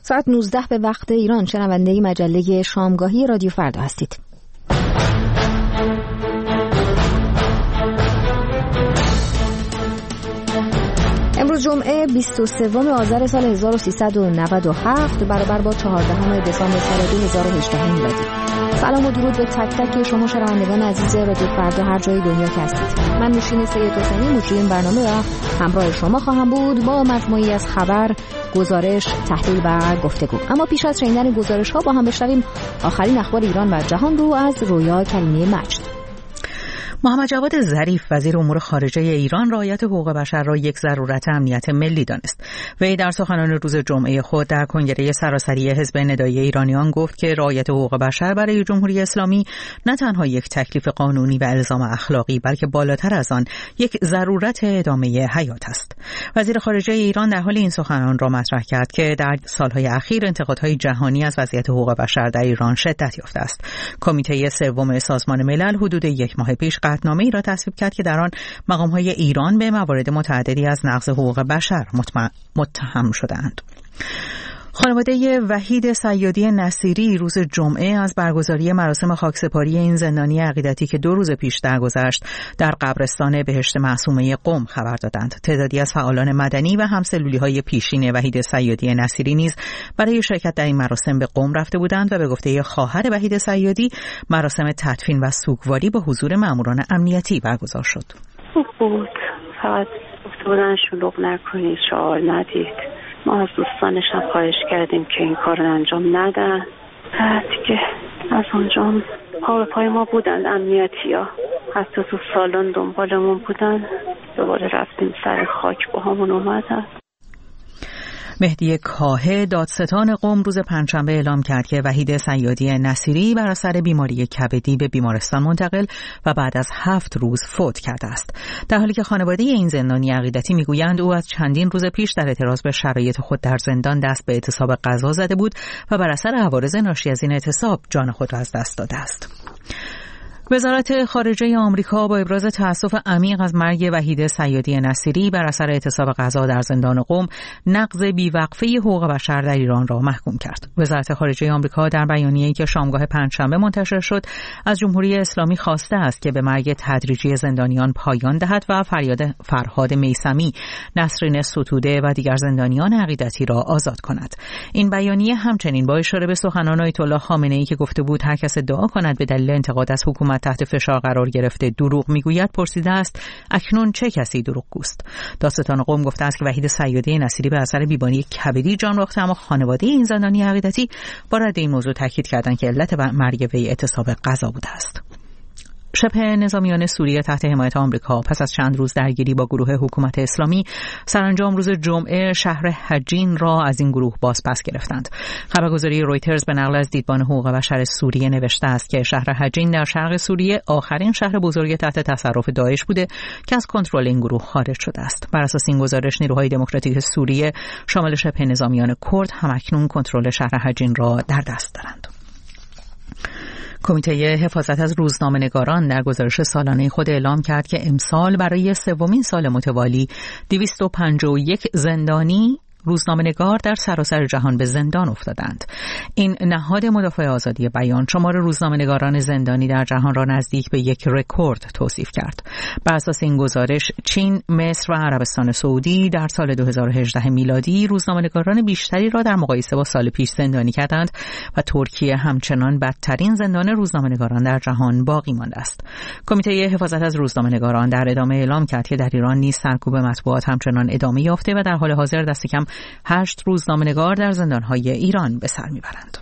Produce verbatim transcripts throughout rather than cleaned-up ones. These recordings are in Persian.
ساعت نوزده به وقت ایران شنونده مجله شامگاهی رادیو فردا هستید. امروز جمعه بیست و سوم آذر سال هزار و سیصد و نود و هفت برابر با چهاردهم دسامبر سال دو هزار و هجده میلادی. سلام و درود به تک تک شما شنوندگان عزیز رادیو فردا هر جای دنیا که هستید. من نوشین سید حسینی مجری این برنامه و همراه شما خواهم بود با مجموعی از خبر، گزارش، تحلیل و گفتگو. اما پیش از شنیدن گزارش ها با هم بشنویم آخرین اخبار ایران و جهان رو از رویا کریمی مجد. محمد جواد ظریف وزیر امور خارجه ایران رعایت حقوق بشر را یک ضرورت امنیت ملی دانست. وی در سخنان روز جمعه خود در کنگره سراسری حزب ندایی ایرانیان گفت که رعایت حقوق بشر برای جمهوری اسلامی نه تنها یک تکلیف قانونی و الزام اخلاقی بلکه بالاتر از آن یک ضرورت ادامه حیات است. وزیر خارجه ایران در حال این سخنان را مطرح کرد که در سالهای اخیر انتقادهای جهانی از وضعیت حقوق بشر در ایران شدت یافته است. کمیته سوم سازمان ملل حدود یک ماه پیش قطعنامه‌ای را تصویب کرد که در آن مقام‌های ایران به موارد متعددی از نقض حقوق بشر متهم شدند. خانواده وحید صیادی نصیری روز جمعه از برگزاری مراسم خاکسپاری این زندانی عقیدتی که دو روز پیش درگذشت در قبرستان بهشت معصومه قم خبر دادند. تعدادی از فعالان مدنی و همسلولی‌های پیشین وحید صیادی نصیری نیز برای شرکت در این مراسم به قم رفته بودند و به گفته خواهر وحید صیادی مراسم تدفین و سوگواری با حضور ماموران امنیتی برگزار شد. خوب بود، فقط گفته بودن شلوغ نکنید، شعار ندید. ما از دوستانش هم خواهش کردیم که این کار رو انجام ندن. دیگه از اونجا پا به پای ما بودن امنیتی ها، حتی تو سالن دنبالمون بودن. دوباره رفتیم سر خاک با همون اومدن. مهدی کاهه دادستان قم روز پنجشنبه اعلام کرد که وحید صیادی نصیری بر اثر بیماری کبدی به بیمارستان منتقل و بعد از هفت روز فوت کرده است. در حالی که خانواده این زندانی عقیدتی میگویند او از چندین روز پیش در اعتراض به شرایط خود در زندان دست به اعتصاب غذا زده بود و بر اثر عوارض ناشی از این اعتصاب جان خود را از دست داده است. وزارت خارجه آمریکا با ابراز تأسف عمیق از مرگ وحید صیادی نصیری بر اثر اعتصاب غذا در زندان قم نقض بیوقفه حقوق بشر در ایران را محکوم کرد. وزارت خارجه آمریکا در بیانیه‌ای که شامگاه پنجشنبه منتشر شد از جمهوری اسلامی خواسته است که به مرگ تدریجی زندانیان پایان دهد و فریاد فرهاد میثمی، نسرین ستوده و دیگر زندانیان عقیدتی را آزاد کند. این بیانیه همچنین با اشاره به سخنان آیت الله خامنه‌ای که گفته بود هر کس ادعا کند به دلیل انتقاد از حکومت تحت فشار قرار گرفته دروغ میگوید پرسیده است اکنون چه کسی دروغگوست. دادستان قم گفته است که وحید صیادی نصیری به اثر بیماری کبدی جان باخته، اما خانواده این زندانی عقیدتی با رد این موضوع تاکید کردند که علت مرگ وی اعتصاب غذا بوده است. شبه نظامیان سوریه تحت حمایت آمریکا پس از چند روز درگیری با گروه حکومت اسلامی سرانجام روز جمعه شهر حجین را از این گروه بازپس گرفتند. خبرگزاری رویترز به نقل از دیدبان حقوق بشر سوریه نوشته است که شهر حجین در شرق سوریه آخرین شهر بزرگ تحت تصرف داعش بوده که از کنترل این گروه خارج شده است. بر اساس این گزارش نیروهای دموکراتیک سوریه شامل شبه نظامیان کرد همکنون کنترل شهر حجین را در دست دارند. کمیته حفاظت از روزنامه‌نگاران در گزارش سالانه خود اعلام کرد که امسال برای سومین سال متوالی دویست و پنجاه و یک زندانی روزنامه‌نگار در سراسر جهان به زندان افتادند. این نهاد مدافع آزادی بیان شمار روزنامه‌نگاران زندانی در جهان را نزدیک به یک رکورد توصیف کرد. بر اساس این گزارش چین، مصر و عربستان سعودی در سال دو هزار و هجده میلادی روزنامه‌نگاران بیشتری را در مقایسه با سال پیش زندانی کردند و ترکیه همچنان بدترین زندان روزنامه‌نگاران در جهان باقی مانده است. کمیته حفاظت از روزنامه‌نگاران در ادامه اعلام کرد که در ایران نیز سرکوب مطبوعات همچنان ادامه یافته و در حال حاضر دست کم هشت روزنامه‌نگار در زندان‌های ایران به سر می‌برند.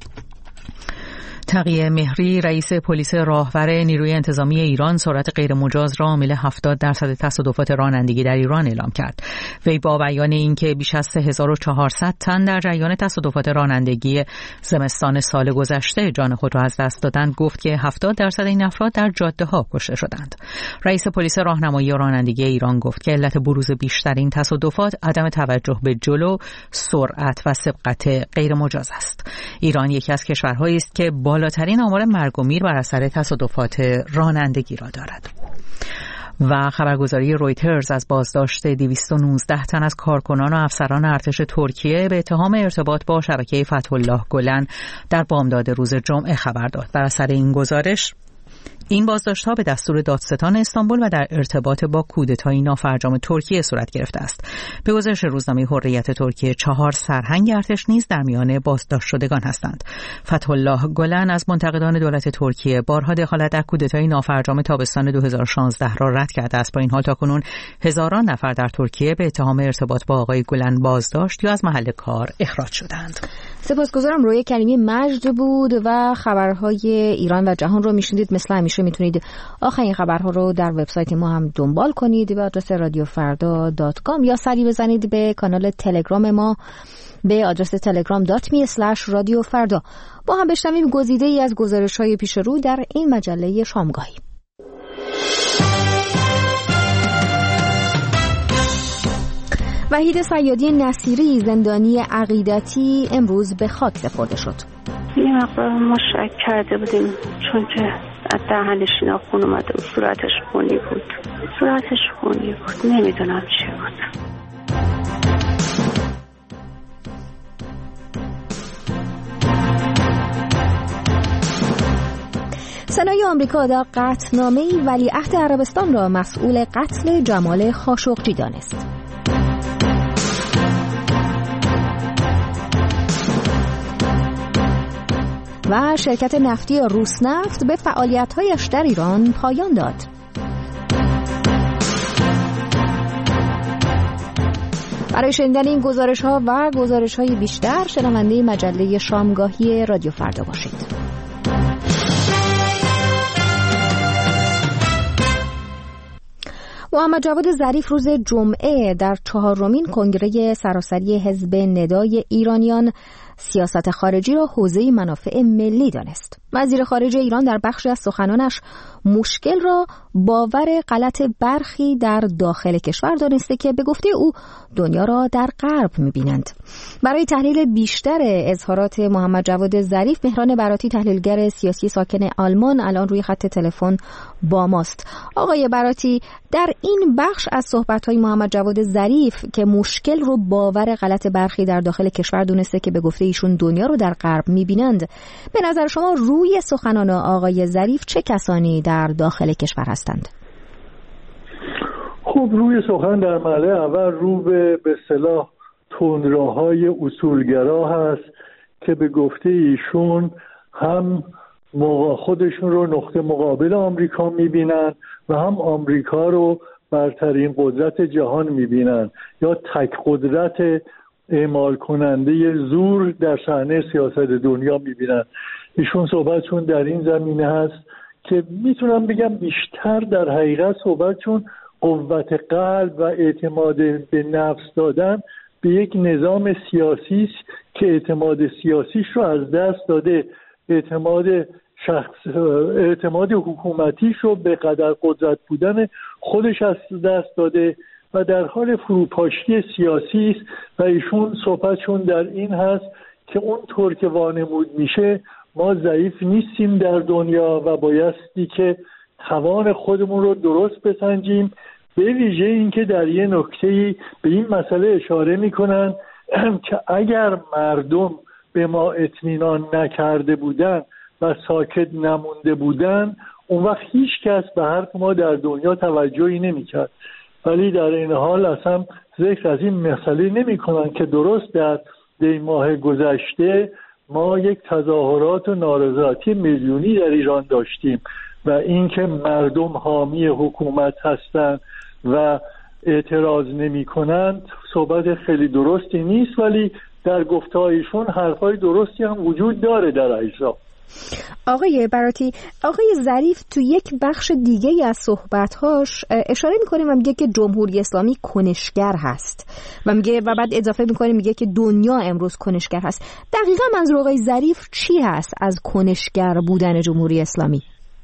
تقی مهری رئیس پلیس راهور نیروی انتظامی ایران سرعت غیرمجاز را عامل هفتاد درصد تصادفات رانندگی در ایران اعلام کرد. وی با بیان اینکه بیش از سه هزار و چهارصد تن در جریان تصادفات رانندگی زمستان سال گذشته جان خود را از دست دادند گفت که هفتاد درصد این افراد در جاده‌ها کشته شدند. رئیس پلیس راهنمایی رانندگی ایران گفت که علت بروز بیشتر این تصادفات عدم توجه به جلو، سرعت و سبقت غیرمجاز است. ایران یکی از کشورهایی است که بالاترین آمار مرگ و میر بر اثر تصادفات رانندگی را دارد. و خبرگزاری رویترز از بازداشت دویست و نوزده تن از کارکنان و افسران ارتش ترکیه به اتهام ارتباط با شبکه فتح الله گلن در بامداد روز جمعه خبر داد. بر اثر این گزارش این بازداشت‌ها به دستور دادستان استانبول و در ارتباط با کودتای نافرجام ترکیه صورت گرفته است. به گزارش روزنامه حریت ترکیه چهار سرهنگ ارتش نیز در میان بازداشت شدگان هستند. فتح الله گلن از منتقدان دولت ترکیه بارها دخالت در کودتای نافرجام تابستان دو هزار و شانزده را رد کرده است. با این حال تاکنون هزاران نفر در ترکیه به اتهام ارتباط با آقای گلن بازداشت یا از محل کار اخراج شدند. سپاسگزارم. روی کریمی مجد بود و خبرهای ایران و جهان رو میشنیدید. مثل همیشه میتونید آخرین خبرها رو در وبسایت ما هم دنبال کنید به آدرس رادیو فردا دات کام یا سری بزنید به کانال تلگرام ما به آدرس تلگرام دات می اسلش رادیو فردا. با هم بشنویم گزیده ای از گزارش‌های پیش رو در این مجله شامگاهی. وحید صیادی نصیری زندانی عقیدتی امروز به خاک سپرده شد. یه مقدار ما شک کرده بودیم چون که از دهنش اینا خون اومده بود. صورتش خونی بود صورتش خونی بود نمیدونم چی بود. سنای آمریکا در قطعنامه‌ای ولیعهد عربستان را مسئول قتل جمال خاشقجی دانست. و شرکت نفتی روسنفت به فعالیت‌هایش در ایران پایان داد. برای شنیدن این گزارش‌ها و گزارش‌های بیشتر شنونده مجله شامگاهی رادیو فردا باشید. محمد جواد ظریف روز جمعه در چهارمین کنگره سراسری حزب ندای ایرانیان سیاست خارجی را حوزه منافع ملی دانست. وزیر خارجه ایران در بخشی از سخنانش مشکل را باور غلط برخی در داخل کشور دانسته که به گفته او دنیا را در غرب می‌بینند. برای تحلیل بیشتر اظهارات محمد جواد ظریف، مهران براتی تحلیلگر سیاسی ساکن آلمان الان روی خط تلفن با ماست. آقای براتی، در این بخش از صحبت‌های محمد جواد ظریف که مشکل رو باور غلط برخی در داخل کشور دونسته که به گفته ایشون دنیا رو در غرب می‌بینند، به نظر شما روی سخنان آقای ظریف چه کسانی در داخل کشور هستند؟ خب روی سخن در مرحله اول رو به به اصطلاح تندروهای اصولگرا هست که به گفته ایشون هم خودشون رو نقطه مقابل آمریکا میبینن و هم آمریکا رو برترین قدرت جهان میبینن یا تک قدرت اعمال کننده زور در صحنه سیاست دنیا میبینن. ایشون صحبتشون در این زمینه هست که میتونم بگم بیشتر در حقیقت صحبتشون قوت قلب و اعتماد به نفس دادن به یک نظام سیاسی است که اعتماد سیاسیش رو از دست داده، اعتماد شخص اعتماد حکومتیش رو به قدر قدرت بودن خودش از دست داده و در حال فروپاشی سیاسی است و ایشون صحبتشون در این هست که اونطور که وانمود میشه ما ضعیف نیستیم در دنیا و بایستی که توان خودمون رو درست بسنجیم. به ویژه این که در یه نکته‌ای به این مسئله اشاره میکنن که اگر مردم به ما اطمینان نکرده بودن و ساکت نمونده بودن اون وقت هیچ کس به حرف ما در دنیا توجهی نمیکرد. ولی در این حال اصلا ذکر از این مسئله نمیکنن که درست در دی ماه گذشته ما یک تظاهرات و نارضایتی میلیونی در ایران داشتیم و اینکه مردم حامی حکومت هستند و اعتراض نمی کنند صحبت خیلی درستی نیست، ولی در گفتهایشون حرفای درستی هم وجود داره در اجزا. آقای براتی، آقای ظریف تو یک بخش دیگه از صحبت‌هاش اشاره می‌کنه و میگه که جمهوری اسلامی کنشگر هست و میگه و بعد اضافه می‌کنه میگه که دنیا امروز کنشگر هست. دقیقاً منظور آقای ظریف چی هست از کنشگر بودن جمهوری اسلامی؟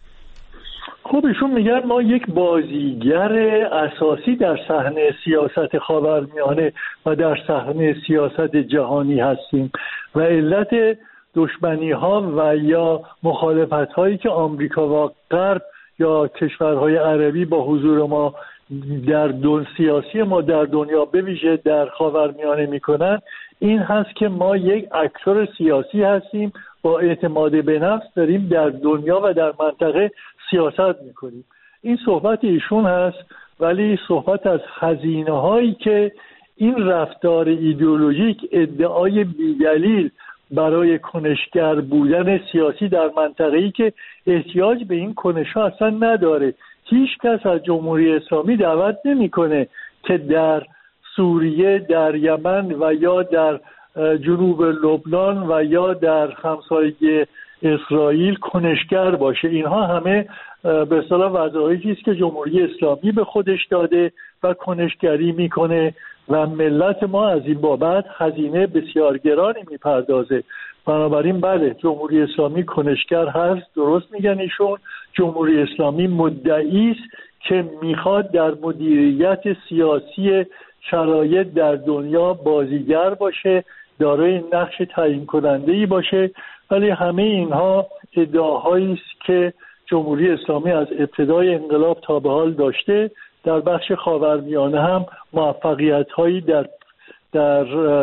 خب ایشون میگن ما یک بازیگر اساسی در صحنه سیاست خاورمیانه و در صحنه سیاست جهانی هستیم و علت دشمنی ها و یا مخالفت هایی که آمریکا و غرب یا کشورهای عربی با حضور ما در دون سیاسی ما در دنیا به ویژه در خاورمیانه میکنن این هست که ما یک اکتور سیاسی هستیم، با اعتماد به نفس داریم در دنیا و در منطقه سیاست میکنیم. این صحبت ایشون هست، ولی صحبت از هزینه هایی که این رفتار ایدئولوژیک ادعای بی‌دلیل برای کنشگر بودن سیاسی در منطقه‌ای که احتیاج به این کنش‌ها اصلا نداره. هیچ کس از جمهوری اسلامی دعوت نمی‌کنه که در سوریه، در یمن و یا در جنوب لبنان و یا در همسایه اسرائیل کنشگر باشه. اینها همه به اصطلاح وظایفی است که جمهوری اسلامی به خودش داده و کنشگری میکنه و ملت ما از این بابت هزینه بسیار گرانی میپردازه. بنابراین بله، جمهوری اسلامی کنشگر هست، درست میگن ایشون. جمهوری اسلامی مدعی است که میخواد در مدیریت سیاسی شرایط در دنیا بازیگر باشه، دارای نقش تعیین کننده‌ای باشه، ولی همه اینها ادعاهایی است که جمهوری اسلامی از ابتدای انقلاب تا به حال داشته. در بخش خاورمیانه هم موفقیت‌هایی در در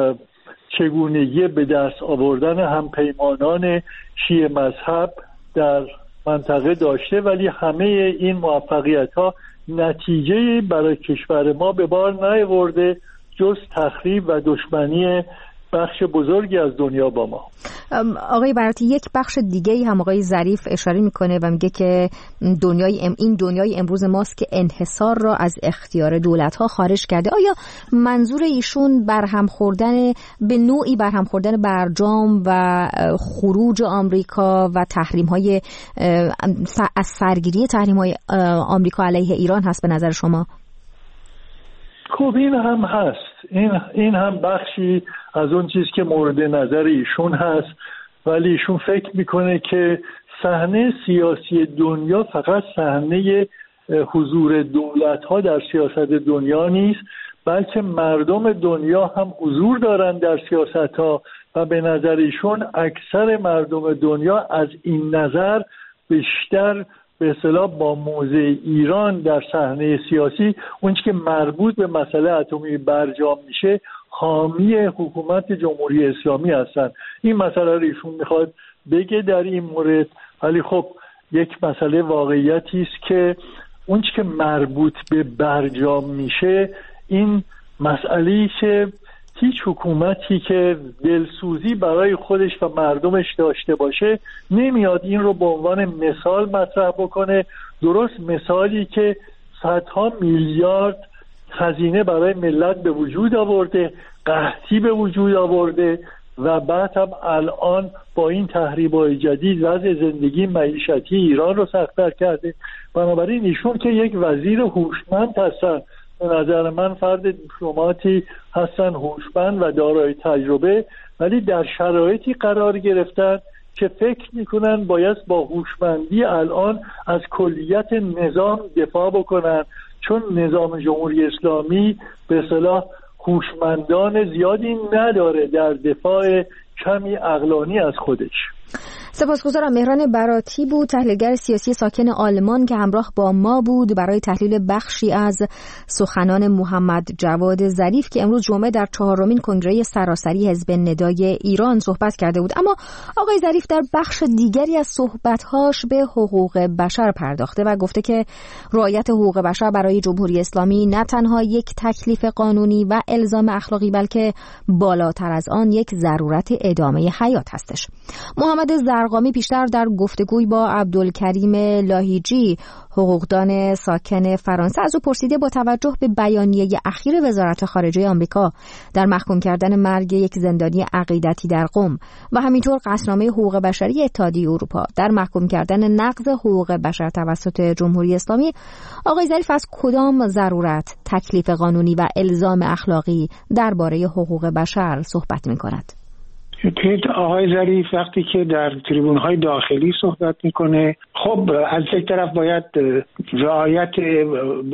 چگونگی به دست آوردن همپیمانان شیعه مذهب در منطقه داشته، ولی همه این موفقیت‌ها نتیجه برای کشور ما به بار نیاورده جز تخریب و دشمنی بخش بزرگی از دنیا با ما. آقای براتی، یک بخش دیگه هم آقای ظریف اشاره میکنه و میگه که دنیای ام این دنیای امروز ماست که انحصار را از اختیار دولت‌ها خارج کرده. آیا منظور ایشون برهم خوردن به نوعی برهم خوردن برجام و خروج آمریکا و تحریم‌های از سرگیری تحریم‌های آمریکا علیه ایران هست به نظر شما؟ خب این هم هست، این این هم بخشی از اون چیز که مورد نظر ایشون هست، ولی ایشون فکر میکنه که صحنه سیاسی دنیا فقط صحنه حضور دولت‌ها در سیاست دنیا نیست، بلکه مردم دنیا هم حضور دارن در سیاست‌ها و به نظر ایشون اکثر مردم دنیا از این نظر بیشتر به اصطلاح با موضع ایران در صحنه سیاسی، اونچه که مربوط به مسئله اتمی برجام میشه، حامی حکومت جمهوری اسلامی هستن. این مسئله رو ایشون میخواد بگه در این مورد، ولی خب یک مسئله واقعیتی است که اونچه که مربوط به برجام میشه، این مسئله‌ای که هیچ حکومتی که دلسوزی برای خودش و مردمش داشته باشه نمیاد این رو به عنوان مثال مطرح بکنه. درست مثالی که صدها میلیارد خزینه برای ملت به وجود آورده، قحطی به وجود آورده و بعد هم الان با این تحریم‌های جدید وضع زندگی معیشتی ایران رو سخت‌تر کرده. بنابراین ایشون که یک وزیر هوشمند هستن، به نظر من فرد دیپلماتی هستن هوشمند و دارای تجربه، ولی در شرایطی قرار گرفتن که فکر میکنن باید با هوشمندی الان از کلیت نظام دفاع بکنن، چون نظام جمهوری اسلامی به اصطلاح هوشمندان زیادی نداره در دفاع کمی عقلانی از خودش. سپاسگزارم. مهران براتی بود، تحلیلگر سیاسی ساکن آلمان که همراه با ما بود برای تحلیل بخشی از سخنان محمد جواد ظریف که امروز جمعه در چهارمین کنگره سراسری حزب ندای ایران صحبت کرده بود. اما آقای ظریف در بخش دیگری از صحبت‌هاش به حقوق بشر پرداخته و گفته که رعایت حقوق بشر برای جمهوری اسلامی نه تنها یک تکلیف قانونی و الزام اخلاقی، بلکه بالاتر از آن یک ضرورت ادامه حیات هستش. محمد زرقامی پیشتر در گفتگوی با عبدالکریم لاهیجی، حقوقدان ساکن فرانسه، از او پرسیده با توجه به بیانیه اخیر وزارت خارجه آمریکا در محکوم کردن مرگ یک زندانی عقیدتی در قم و همینطور قصدنامه حقوق بشری اتحادیه اروپا در محکوم کردن نقض حقوق بشر توسط جمهوری اسلامی، آقای ظریف از کدام ضرورت، تکلیف قانونی و الزام اخلاقی درباره حقوق بشر صحبت می‌کند؟ آقای ظریف وقتی که در تریبون‌های داخلی صحبت میکنه، خب از یک طرف باید رعایت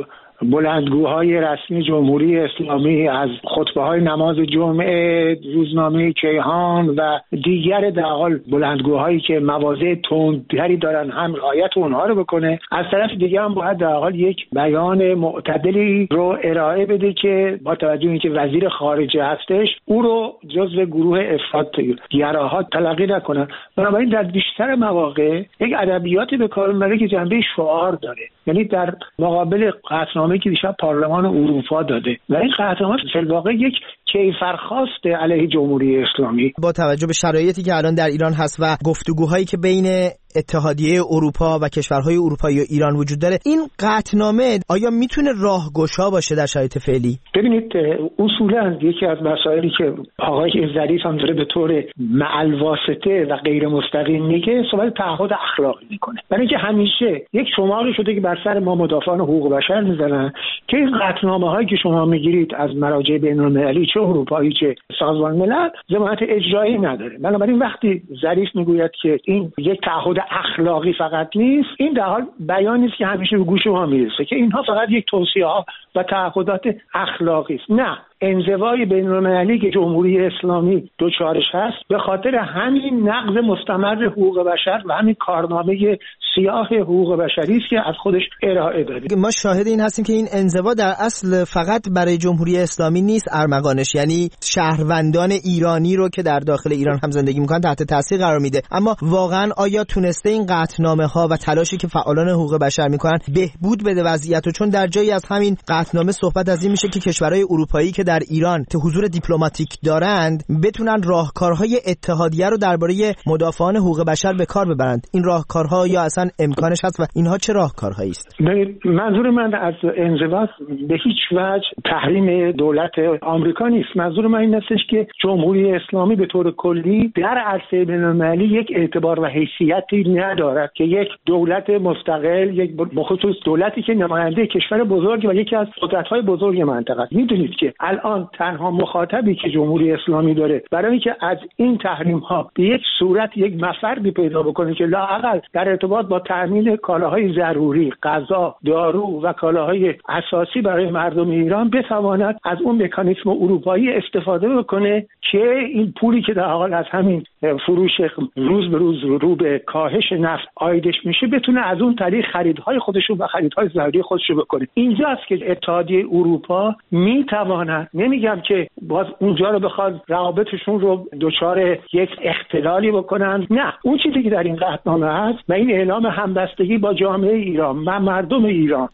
بلندگوهای رسمی جمهوری اسلامی، از خطبه‌های نماز جمعه، روزنامه کیهان و دیگر در حال بلندگوهایی که مواضع تندتری دارن هم رعایت اونها رو بکنه. از طرف دیگه هم باید در حال یک بیان معتدلی رو ارائه بده که با توجه اینکه وزیر خارجه هستش او رو جزو گروه افراطگراها تلقی نکنن. بنابراین در بیشتر مواقع یک ادبیاتی به کار میبره که جنبه شعار داره، یعنی در مقابل قطعنامه‌ای که دیشب پارلمان اروپا داده و این قطعنامه فی الواقع یک کیفرخواست علیه جمهوری اسلامی با توجه به شرایطی که الان در ایران هست و گفتگوهایی که بین اتحادیه اروپا و کشورهای اروپایی و ایران وجود داره، این قطعنامه آیا میتونه راهگشا باشه در شرایط فعلی؟ ببینید اصولا یکی از مسائلی که آقای ظریف هم داره به طور مع‌الواسطه و غیر مستقیم میگه صحبت تعهد اخلاقی میکنه، برای اینکه همیشه یک شماری شده که بر سر ما مدافعان حقوق بشر میزنن که این قطعنامه‌هایی که شما میگیرید از مراجع بین‌المللی چه اروپایی چه سازمان ملل ضمانت اجرایی نداره. بنابراین وقتی ظریف میگوید که این یک تعهد اخلاقی فقط نیست، این در حال بیانی است که همیشه به گوش ما میرسه که اینها فقط یک توصیه‌ها و تعهدات اخلاقی است. نه، انزوای بین‌المللی که جمهوری اسلامی دوچارش هست به خاطر همین نقض مستمر حقوق بشر و همین کارنامه سیاه حقوق بشری است که از خودش ارائه داده. ما شاهد این هستیم که این انزوا در اصل فقط برای جمهوری اسلامی نیست ارمغانش، یعنی شهروندان ایرانی رو که در داخل ایران هم زندگی میکنن تحت تاثیر قرار میده. اما واقعا آیا تونسته این قطعنامه ها و تلاشی که فعالان حقوق بشر میکنن بهبود بده وضعیت رو؟ چون در جایی از همین قطعنامه صحبت از این میشه که کشورهای اروپایی که در ایران که حضور دیپلماتیک دارند بتونن راهکارهای اتحادیه رو درباره مدافعان حقوق بشر به کار ببرند. این راهکارها یا اصلا امکانش هست و اینها چه راهکارهایی است؟ منظور من از انزوا به هیچ وجه تحریم دولت آمریکا نیست. منظور من این هستش که جمهوری اسلامی به طور کلی در عرصه بین‌المللی یک اعتبار و حیثیتی ندارد که یک دولت مستقل، یک بخصوص دولتی که نماینده کشور بزرگ و یکی از قدرت‌های بزرگ منطقه. میدونید که الان تنها مخاطبی که جمهوری اسلامی داره برای اینکه از این تحریم‌ها به یک صورت یک مفردی پیدا بکنه که لااقل در ارتباط با تامین کالاهای ضروری، غذا، دارو و کالاهای اساسی برای مردم ایران بتواند از اون مکانیزم اروپایی استفاده بکنه که این پولی که در حال از همین فروش روز به روز رو به کاهش نفت عایدش میشه بتونه از اون طریق خریدهای خودشون و خریدهای ضروری خودشون بکنه. اینجاست که اتحادیه اروپا میتواند، نمیگم که باز اونجا رو بخواد روابطشون رو دچار یک اختلالی بکنن، نه، اون چیزی که در این قطعنامه هست و این اعلام همبستگی با جامعه ایران و مردم ایران.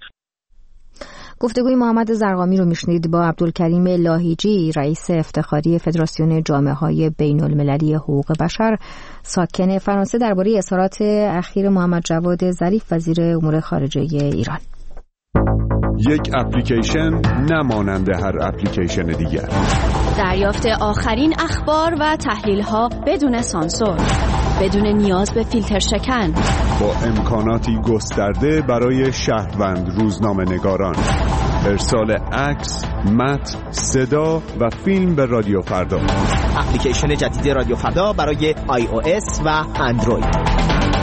گفتگوی محمد زرقامی رو میشنید با عبدالکریم لاهیجی، رئیس افتخاری فدراسیون جامعه‌های بین‌المللی حقوق بشر ساکن فرانسه، درباره اظهارات اخیر محمد جواد ظریف وزیر امور خارجه ایران. یک اپلیکیشن نمانند هر اپلیکیشن دیگر. دریافت آخرین اخبار و تحلیل‌ها بدون سانسور، بدون نیاز به فیلتر شکن، با امکاناتی گسترده برای شهروند روزنامه‌نگاران. ارسال عکس، متن، صدا و فیلم به رادیو فردا. اپلیکیشن جدید رادیو فردا برای آی او اس و اندروید.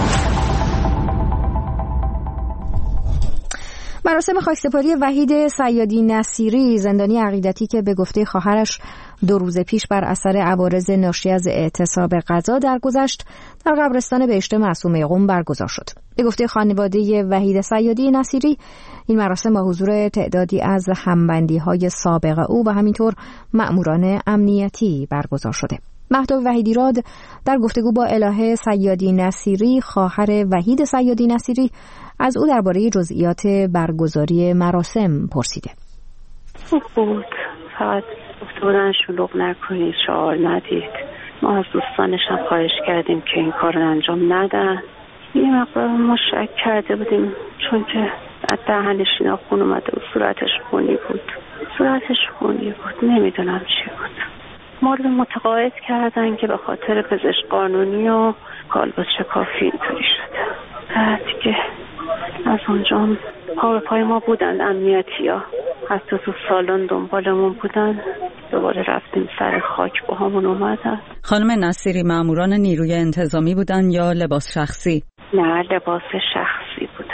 مراسم خاکسپاری وحید صیادی نصیری، زندانی عقیدتی که به گفته خواهرش دو روز پیش بر اثر عوارض ناشی از اعتصاب غذا درگذشت، در قبرستان بهشت معصومه قم برگزار شد. به گفته خانواده وحید صیادی نصیری، این مراسم با حضور تعدادی از همبندی‌های سابق او و همینطور مأموران امنیتی برگزار شده. مهتاب وحیدیراد در گفتگو با الهه صیادی نصیری، خواهر وحید صیادی نصیری، از او درباره جزئیات برگزاری مراسم پرسیده. خوب بود، فقط گفته بودن شلوغ نکنید، شعار ندید. ما از دوستانشم خواهش کردیم که این کار رو انجام ندن. یه مقدار ما شک کرده بودیم چون که از دهنش اینا خون اومده و صورتش خونی بود صورتش خونی بود نمیدونم چی بود. ما رو متقاعد کردن که به خاطر پزشک قانونی و کالبد شکافی اینطوری شده. بعد دیگه از اونجا پا به پای ما بودن امنیتی ها، حتی تو سالن دنبالمون بودن. دوباره رفتیم سر خاک با همون اومدن. خانم نصیری، ماموران نیروی انتظامی بودن یا لباس شخصی؟ نه، لباس شخصی بودن.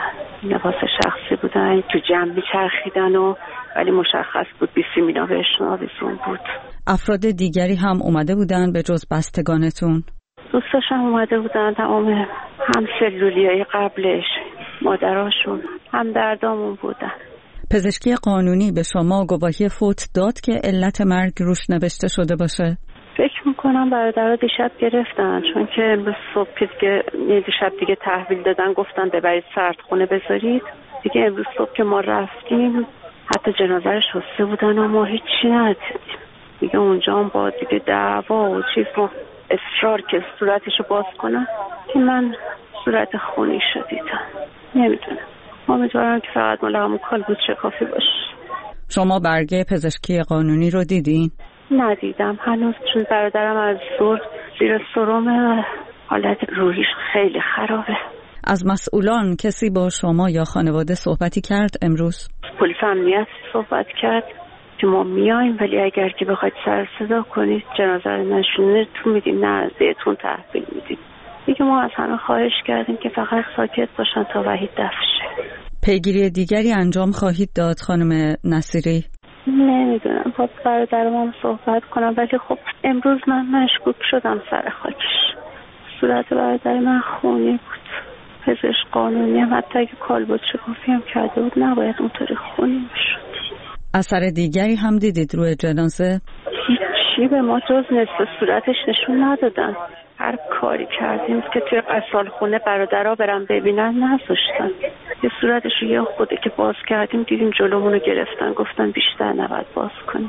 لباس شخصی بودن، تو جمع میچرخیدن و ولی مشخص بود بیسی مینا بهشون آویزون بود. افراد دیگری هم اومده بودن به جز بستگانتون؟ دوستاش هم اومده بودن، تمام هم سلولیای قبلش، مادراشون، هم دردامون بودن. پزشکی قانونی به شما گواهی فوت داد که علت مرگ روش نوشته شده باشه؟ فکر میکنم برادرها دیشب گرفتن، چون که امروز صبح دیگه دیشب دیگه تحویل دادن، گفتن ببرید سردخونه بذارید. دیگه امروز صبح که ما رفتیم حتی جنازه رو شسته بودن و ما هیچی ندیدیم. دیگه اونجا هم با دیگه دعوا و چیز ما اصرار که صورتشو باز کنم که من صورت خونی شدیدم. نمیدونم، امیدوارم که فقط مال همون کالبد شکافی باشه. شما برگه پزشکی قانونی رو دیدین؟ ندیدم هنوز، چون برادرم از زور زیر سرم، حالت روحیش خیلی خرابه. از مسئولان کسی با شما یا خانواده صحبتی کرد امروز؟ پلیس امنیت صحبت کرد که ما میایم، ولی اگر که بخواید سر صدا کنید جنازه رو نشونه تو میدیم، نه بهتون تحویل میدیم. دیگه ما از همه خواهش کردیم که فقط ساکت باشن تا وحید دفن شه. پیگیری دیگری انجام خواهید داد خانم نصیری؟ نمیدونم، با برادرم هم صحبت کنم، ولی خب امروز من مشکوک شدم سر خاکش. صورت برادر من خونی بود، پزشک قانونی هم حتی اگه کالبد شکافی هم کرده بود نباید اونطوری خونی میشد. اثر دیگری هم دیدید روی جنازه؟ هیچی به ما جز نصف صورتش نشون ندادن. هر کاری کردیم که توی قصال خونه برادرها برن ببینن نذاشتن. یه صورتش رو یه خوده که باز کردیم دیدیم جلومونو گرفتن، گفتن بیشتر نباید باز کنید،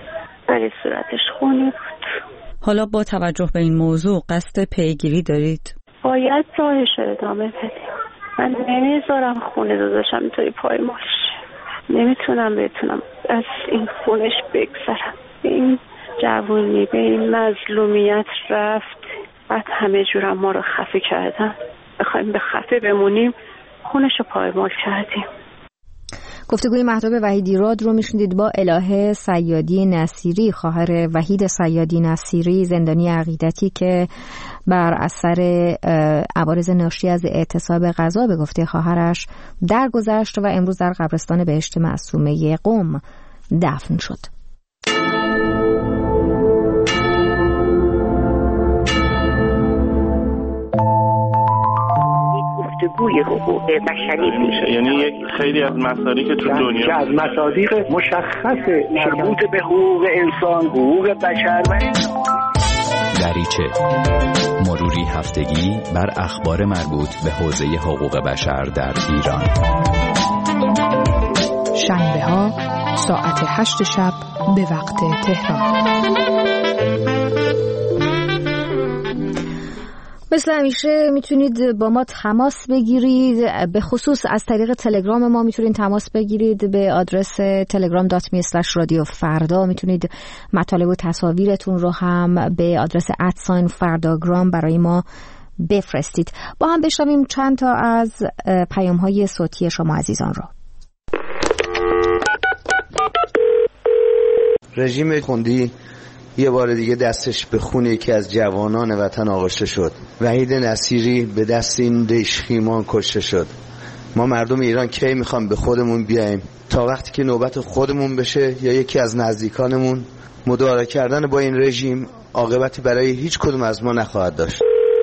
ولی صورتش خونی بود. حالا با توجه به این موضوع قصد پیگیری دارید؟ باید راهش رو ادامه بدیم. من نمیذارم خونه داداشم اینطوری پایمالش. نمیتونم بتونم از این خونش بگذرم. به این جوونی، به این مظلومیت رفت، بعد همه جورم ما رو خفه کردن. بخوایم به خفه بمونیم خونش رو پایمال کردیم. گفتگوی مهتاب وحیدیراد رو میشنیدید با الهه صیادی نصیری، خواهر وحید صیادی نصیری زندانی عقیدتی که بر اثر عوارض ناشی از اعتصاب غذا به گفته خواهرش درگذشت و امروز در قبرستان بهشت معصومه قم دفن شد. گفتگوی حقوق بشری میشه، یعنی یک خیلی از مصادیق تو دنیا که از مصادیق مشخص مربوط به حقوق انسان، حقوق بشر و دریچه مروری هفتگی بر اخبار مربوط به حوزه حقوق بشر در ایران. شنبه ها ساعت هشت شب به وقت تهران. مثل همیشه میتونید با ما تماس بگیرید، به خصوص از طریق تلگرام ما میتونید تماس بگیرید به آدرس تلگرام دات می اسلش رادیو فردا. میتونید مطالب و تصاویرتون رو هم به آدرس ادساین فرداگرام برای ما بفرستید. با هم بشنویم چند تا از پیام های صوتی شما عزیزان رو. رژیم کندی یه بار دیگه دستش به خون یکی از جوانان وطن آغشته شد. وحید نصیری به دست این ریشخیمان کشته شد. ما مردم ایران کی میخوام به خودمون بیاییم؟ تا وقتی که نوبت خودمون بشه یا یکی از نزدیکانمون. مدارا کردن با این رژیم عاقبتی برای هیچ کدوم از ما نخواهد داشت.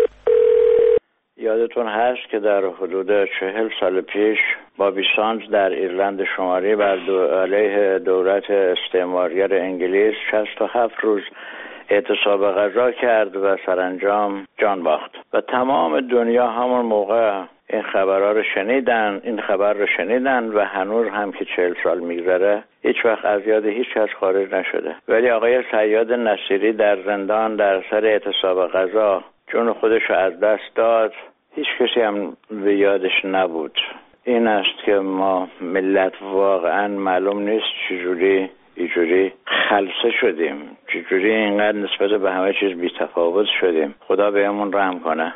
یادتون هست که در حدود چهل سال پیش بابی سانز در ایرلند شمالی بر دو علیه دولت استعمارگر انگلیس شصت و هفت روز اعتصاب غذا کرد و سرانجام جان باخت و تمام دنیا همون موقع این خبرها رو شنیدن این خبر رو شنیدن و هنوز هم که چهل سال میگذره هیچ وقت از یاد هیچ کس خارج نشده. ولی آقای صیاد نصیری در زندان در سر اعتصاب غذا جون خودش رو از دست داد، هیچ کسی هم به یادش نبود. این است که ما ملت واقعا معلوم نیست چجوری اینجوری خلسه شدیم، چجوری اینقدر نسبت به همه چیز بی‌تفاوت شدیم. خدا بهمون رحم کنه.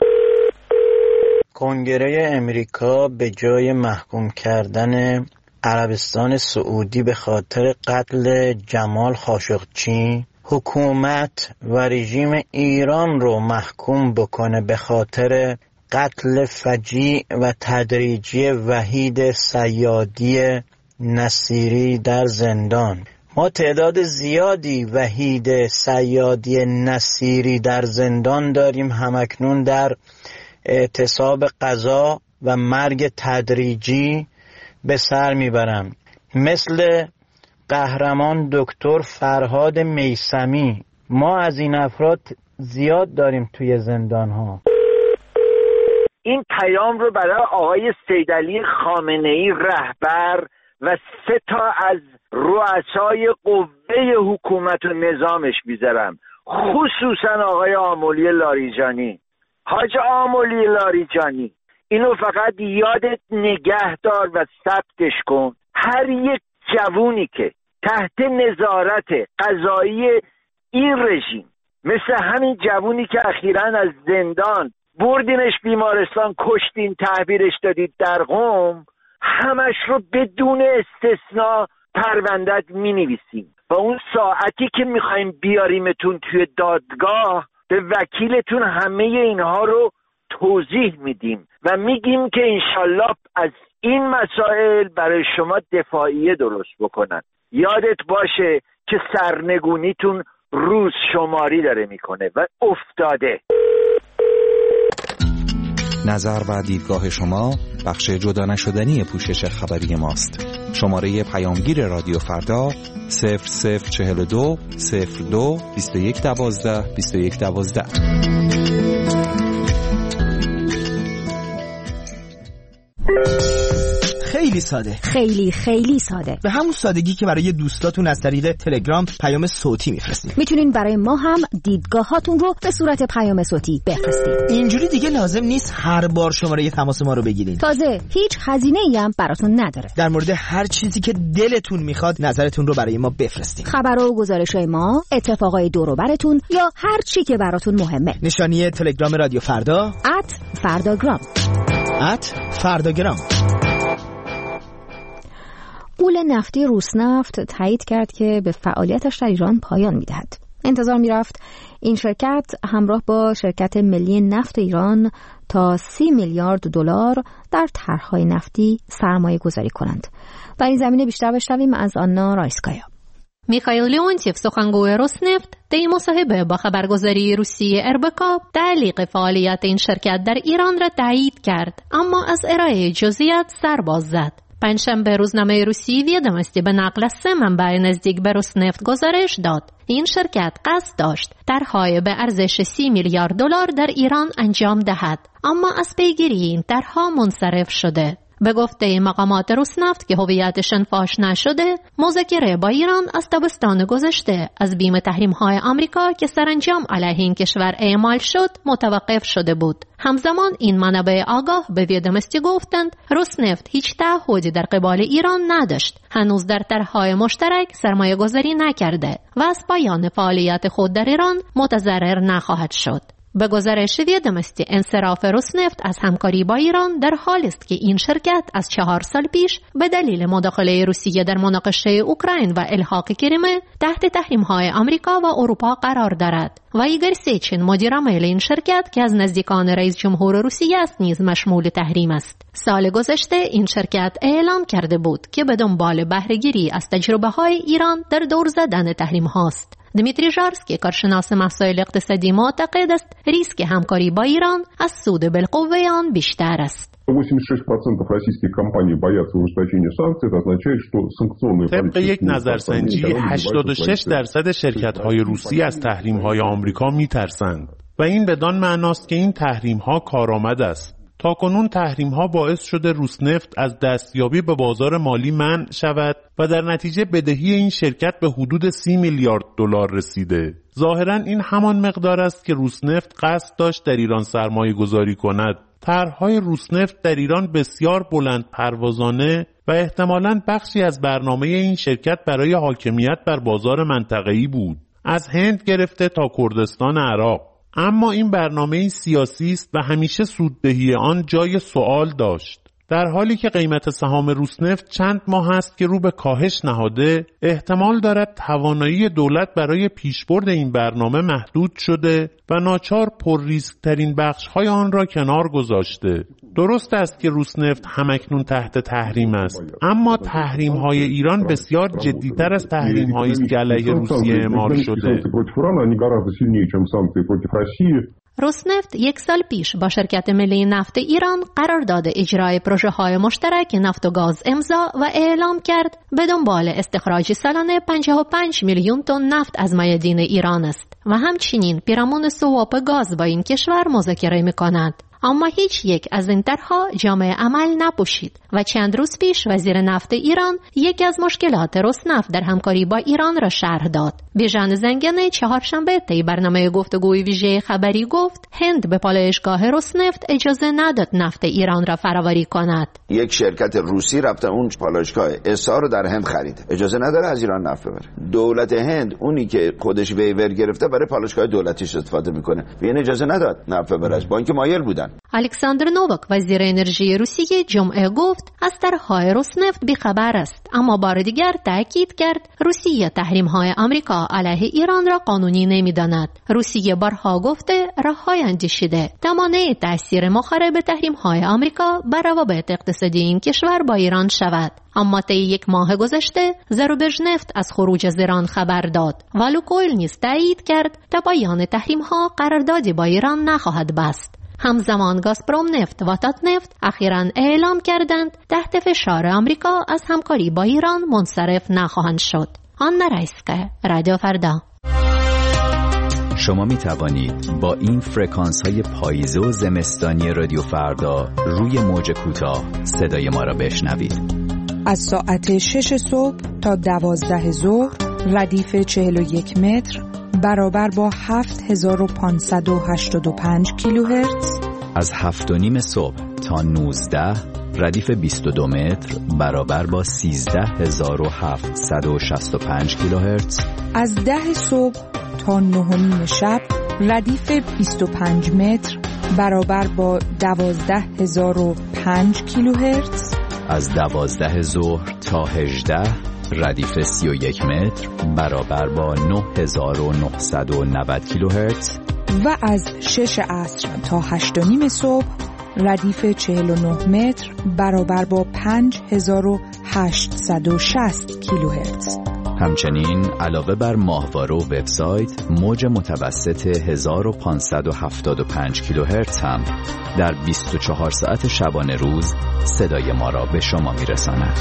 کنگره امریکا به جای محکوم کردن عربستان سعودی به خاطر قتل جمال خاشقچی، حکومت و رژیم ایران رو محکوم بکنه به خاطر قتل فجیع و تدریجی وحید صیادی نصیری در زندان. ما تعداد زیادی وحید صیادی نصیری در زندان داریم، همکنون در اعتصاب قضا و مرگ تدریجی به سر میبرم، مثل قهرمان دکتر فرهاد میثمی. ما از این افراد زیاد داریم توی زندان ها. این پیام رو برای آقای سیدعلی خامنه‌ای رهبر و سه تا از رؤسای قوه حکومت و نظامش میذارم، خصوصا آقای آملی لاریجانی. حاج آملی لاریجانی، اینو فقط یادت نگه دار و ثبتش کن. هر یک جوونی که تحت نظارت قضایی این رژیم، مثل همین جوونی که اخیراً از زندان بردینش بیمارستان، کشتین، تحویلش دادید در قم، همش رو بدون استثناء پروندت می نویسیم و اون ساعتی که می خوایم بیاریمتون توی دادگاه به وکیلتون همه اینها رو توضیح میدیم و میگیم که انشالله از این مسائل برای شما دفاعیه درست بکنن. یادت باشه که سرنگونیتون روز شماری داره میکنه و افتاده. نظر و دیدگاه شما بخش جدا نشدنی پوشش خبری ماست. شماره پیامگیر رادیو فردا صفر صفر چهل و دو صفر دو بیست و یک دوازده بیست و یک دوازده. خیلی ساده، خیلی خیلی ساده، به همون سادگی که برای دوستاتون از طریق تلگرام پیام صوتی میفرستید. میتونین برای ما هم دیدگاهاتون رو به صورت پیام صوتی بفرستید. اینجوری دیگه لازم نیست هر بار شماره تماس ما رو بگیرید. تازه هیچ هزینه‌ای هم براتون نداره. در مورد هر چیزی که دلتون میخواد نظرتون رو برای ما بفرستید. خبر و گزارش‌های ما، اتفاقای دور و براتون یا هر چی که براتون مهمه. نشانی تلگرام رادیو فردا ات فرداگرام ات فرداگرام. غول نفتی روسنفت تایید کرد که به فعالیتش در ایران پایان می‌دهد. انتظار می‌رفت این شرکت همراه با شرکت ملی نفت ایران تا سی میلیارد دلار در طرح‌های نفتی سرمایه گذاری کنند. در این زمینه بیشتر بشنویم از آنا رایسکایا. میخائیل لیونتیف سخنگوی روسنفت طی مصاحبه با خبرگزاری روسیه اربکا تعلیق فعالیت این شرکت در ایران را تایید کرد، اما از ارائه جزئیات سر باز زد. پنجشنبه روزنامه روسی ویدامستی به نقل از سه منبع نزدیک به روسنفت گزارش داد این شرکت قصد داشت طرح‌های به ارزش سی میلیارد دلار در ایران انجام دهد، اما از پیگیری این طرح‌ها منصرف شده. به گفته مقامات روسنفت که هویتشان فاش نشده، مذاکره با ایران از تابستان گذشته از بیم تحریم‌های آمریکا که سرانجام علیه این کشور اعمال شد متوقف شده بود. همزمان این منابع آگاه به ویدامستی گفتند روسنفت هیچ تعهدی در قبال ایران نداشت، هنوز در طرح‌های مشترک سرمایه گذاری نکرده و از پایان فعالیت خود در ایران متضرر نخواهد شد. به گزارش ویدامستی انصراف روسنفت از همکاری با ایران در حالی است که این شرکت از چهار سال پیش به دلیل مداخله روسیه در مناقشه اوکراین و الحاق کریمه تحت تحریم‌های آمریکا و اروپا قرار دارد و ایگور سیچین مدیر عامل این شرکت که از نزدیکان رئیس جمهور روسیه است نیز مشمول تحریم است. سال گذشته این شرکت اعلام کرده بود که به دنبال بهره‌گیری از تجربه‌های ایران در دور زدن تحریم هاست. دمیتری ژارسکی کارشناس مسائل اقتصادی معتقد است ریسک همکاری با ایران از سود بالقوه آن بیشتر است. طبق یک نظرسنجی هشتاد و شش درصد شرکت‌های روسی از تحریم‌های آمریکا می‌ترسند و این بدان معناست که این تحریم‌ها کارآمد است. تاکنون تحریم‌ها باعث شده روسنفت از دستیابی به بازار مالی منع شود و در نتیجه بدهی این شرکت به حدود سی میلیارد دلار رسیده. ظاهراً این همان مقدار است که روسنفت قصد داشت در ایران سرمایه گذاری کند. طرح‌های روسنفت در ایران بسیار بلند پروازانه و احتمالاً بخشی از برنامه این شرکت برای حاکمیت بر بازار منطقه‌ای بود، از هند گرفته تا کردستان عراق. اما این برنامه سیاسی است و همیشه سوددهی آن جای سوال داشت. در حالی که قیمت سهام روسنفت چند ماه است که رو به کاهش نهاده، احتمال دارد توانایی دولت برای پیشبرد این برنامه محدود شده و ناچار پر ریسک ترین بخش های آن را کنار گذاشته. درست است که روسنفت همکنون تحت تحریم است، اما تحریم های ایران بسیار جدیتر از تحریم هایی است که علیه روسیه اعمال شده. روسنفت یک سال پیش با شرکت ملی نفت ایران قرارداد اجرای پروژه های مشترک نفت و گاز امضا و اعلام کرد به دنبال استخراج سالانه پنجاه و پنج میلیون تن نفت از میادین ایران است و همچنین پیرامون سواپ گاز با این کشور مذاکره می‌کند. اما هیچ یک از این طرح‌ها جامع عمل نپوشید و چند روز پیش وزیر نفت ایران یکی از مشکلات روسنفت در همکاری با ایران را شرح داد. بیژن زنگنه چهارشنبه طی برنامه گفتگوی ویژه خبری گفت هند به پالایشگاه روسنفت اجازه نداد نفت ایران را فراوری کند. یک شرکت روسی رفته اون پالایشگاه اسا رو در هند خرید، اجازه نداره از ایران نفت ببره. دولت هند اونی که خودش ویور گرفته برای پالایشگاه دولتیش استفاده میکنه، این اجازه نداد نفت ببره، با اینکه مایل بودن. الکساندر نوواک وزیر انرژی روسیه جمعه گفت از طرح‌های روسنفت بی‌خبر است، اما بار دیگر تاکید کرد روسیه تحریم‌های آمریکا علیه ایران را قانونی نمی‌داند. روسیه بارها گفته راه‌های اندیشیده تا مانع تأثیر مخرب تحریم‌های آمریکا بر روابط اقتصادی این کشور با ایران شود. اما طی یک ماه گذشته زروبژنفت از خروج از ایران خبر داد و لوکویل نیز تایید کرد تا پایان تحریم‌ها قراردادی با ایران نخواهد بست. همزمان گازپروم نفت و تاتنفت اخیراً اعلام کردند تحت فشار آمریکا از همکاری با ایران منصرف نخواهند شد. آنا رایسکا، رادیو فردا. شما می توانید با این فرکانس های پاییزه و زمستانی رادیو فردا روی موج کوتاه صدای ما را بشنوید. از ساعت شش صبح تا دوازده ظهر ردیف چهل و یک متر برابر با هفت هزار و پانصد و هشتاد و پنج کیلوهرتز. از هفت و نیم صبح تا نوزده ردیف بیست و دو متر برابر با سیزده هزار و هفتصد و شصت و پنج کیلوهرتز. از ده صبح تا نه و نیم شب ردیف بیست و پنج متر برابر با دوازده هزار و پنج کیلوهرتز. از دوازده ظهر تا هجده ردیف سی و یک متر برابر با نه هزار و نهصد و نود کیلوهرتز. و از شش عصر تا هشت و نیم صبح ردیف چهل و نه متر برابر با پنج هزار و هشتصد و شصت کیلوهرتز. همچنین علاوه بر ماهواره و وبسایت، موج متوسط هزار و پانصد و هفتاد و پنج کیلوهرتز هم در بیست و چهار ساعت شبانه روز صدای ما را به شما میرساند.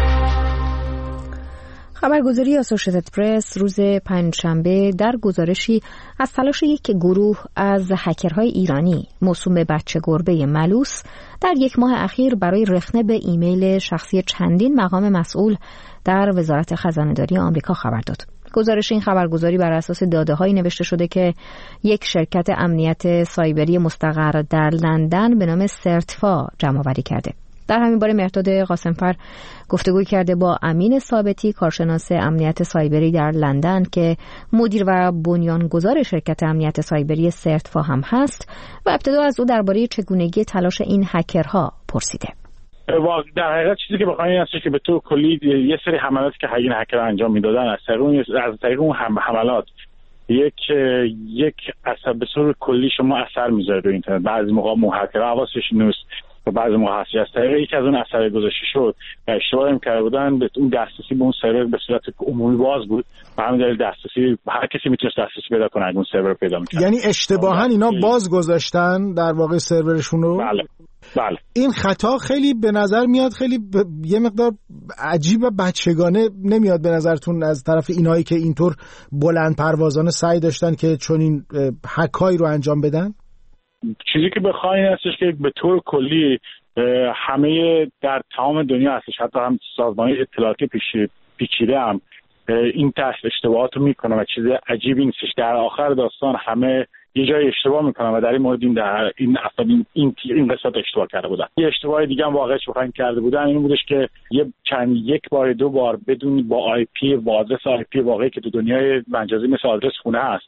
خبرگزاری آسوشیتد پرس روز پنجشنبه در گزارشی از تلاش یک گروه از هکرهای ایرانی موسوم به بچه گربه ملوس در یک ماه اخیر برای رخنه به ایمیل شخصی چندین مقام مسئول در وزارت خزانه‌داری آمریکا خبر داد. گزارش این خبرگزاری بر اساس داده‌هایی نوشته شده که یک شرکت امنیت سایبری مستقر در لندن به نام سرتفا جمع‌آوری کرده. در همین باره مهرداد قاسمفر گفتگو کرده با امین ثابتی، کارشناس امنیت سایبری در لندن که مدیر و بنیانگذار شرکت امنیت سایبری سرتفا هم هست و ابتدا از او درباره چگونگی تلاش این هکرها پرسیده. در حقیقت چیزی که بخوایم این است که به طور کلی یه سری حملاتی که این هکرها انجام میدادن از طریق اون از طریق اون حملات یک یک اثر به صورت کلی شما اثر میذاره روی اینترنت. بعضی موقع هکرها حواسش نیست و بعضی موقع هستی از طریق یکی از اون اثر گذاشته شد و اشتباه می‌کرده بودن، به اون دسترسی به اون سرور به صورت عمومی باز بود و همین دلیل دسترسی هر کسی میتونه دسترسی پیدا کنه اون سرور پیدا می‌کنه. یعنی اشتباهاً اینا باز گذاشتن در واقع سرورشون رو. بله بله. این خطا خیلی به نظر میاد خیلی ب... یه مقدار عجیب و بچگانه نمیاد به نظرتون از طرف اینایی که اینطور بلند پروازانه سعی داشتن که چون این هکایی رو انجام بدن؟ چیزی که بخواین هستش که به طور کلی همه در تمام دنیا هستش، حتی هم سازمان اطلاعاتی پیچیده هم این تست اشتباهات رو میکنن و چیز عجیبی نیستش. در آخر داستان همه یه جای اشتباه میکنن و در این مورد این در این افراد این این, این قسمت اشتباه کرده بودن. یه اشتباه دیگه هم واقعا بخواین کرده بودن این بودش که یه چند یک بار دو بار بدون با آی پی و آدرس آی پی واقعی که تو دنیای مجازی مثل آدرس خونه هست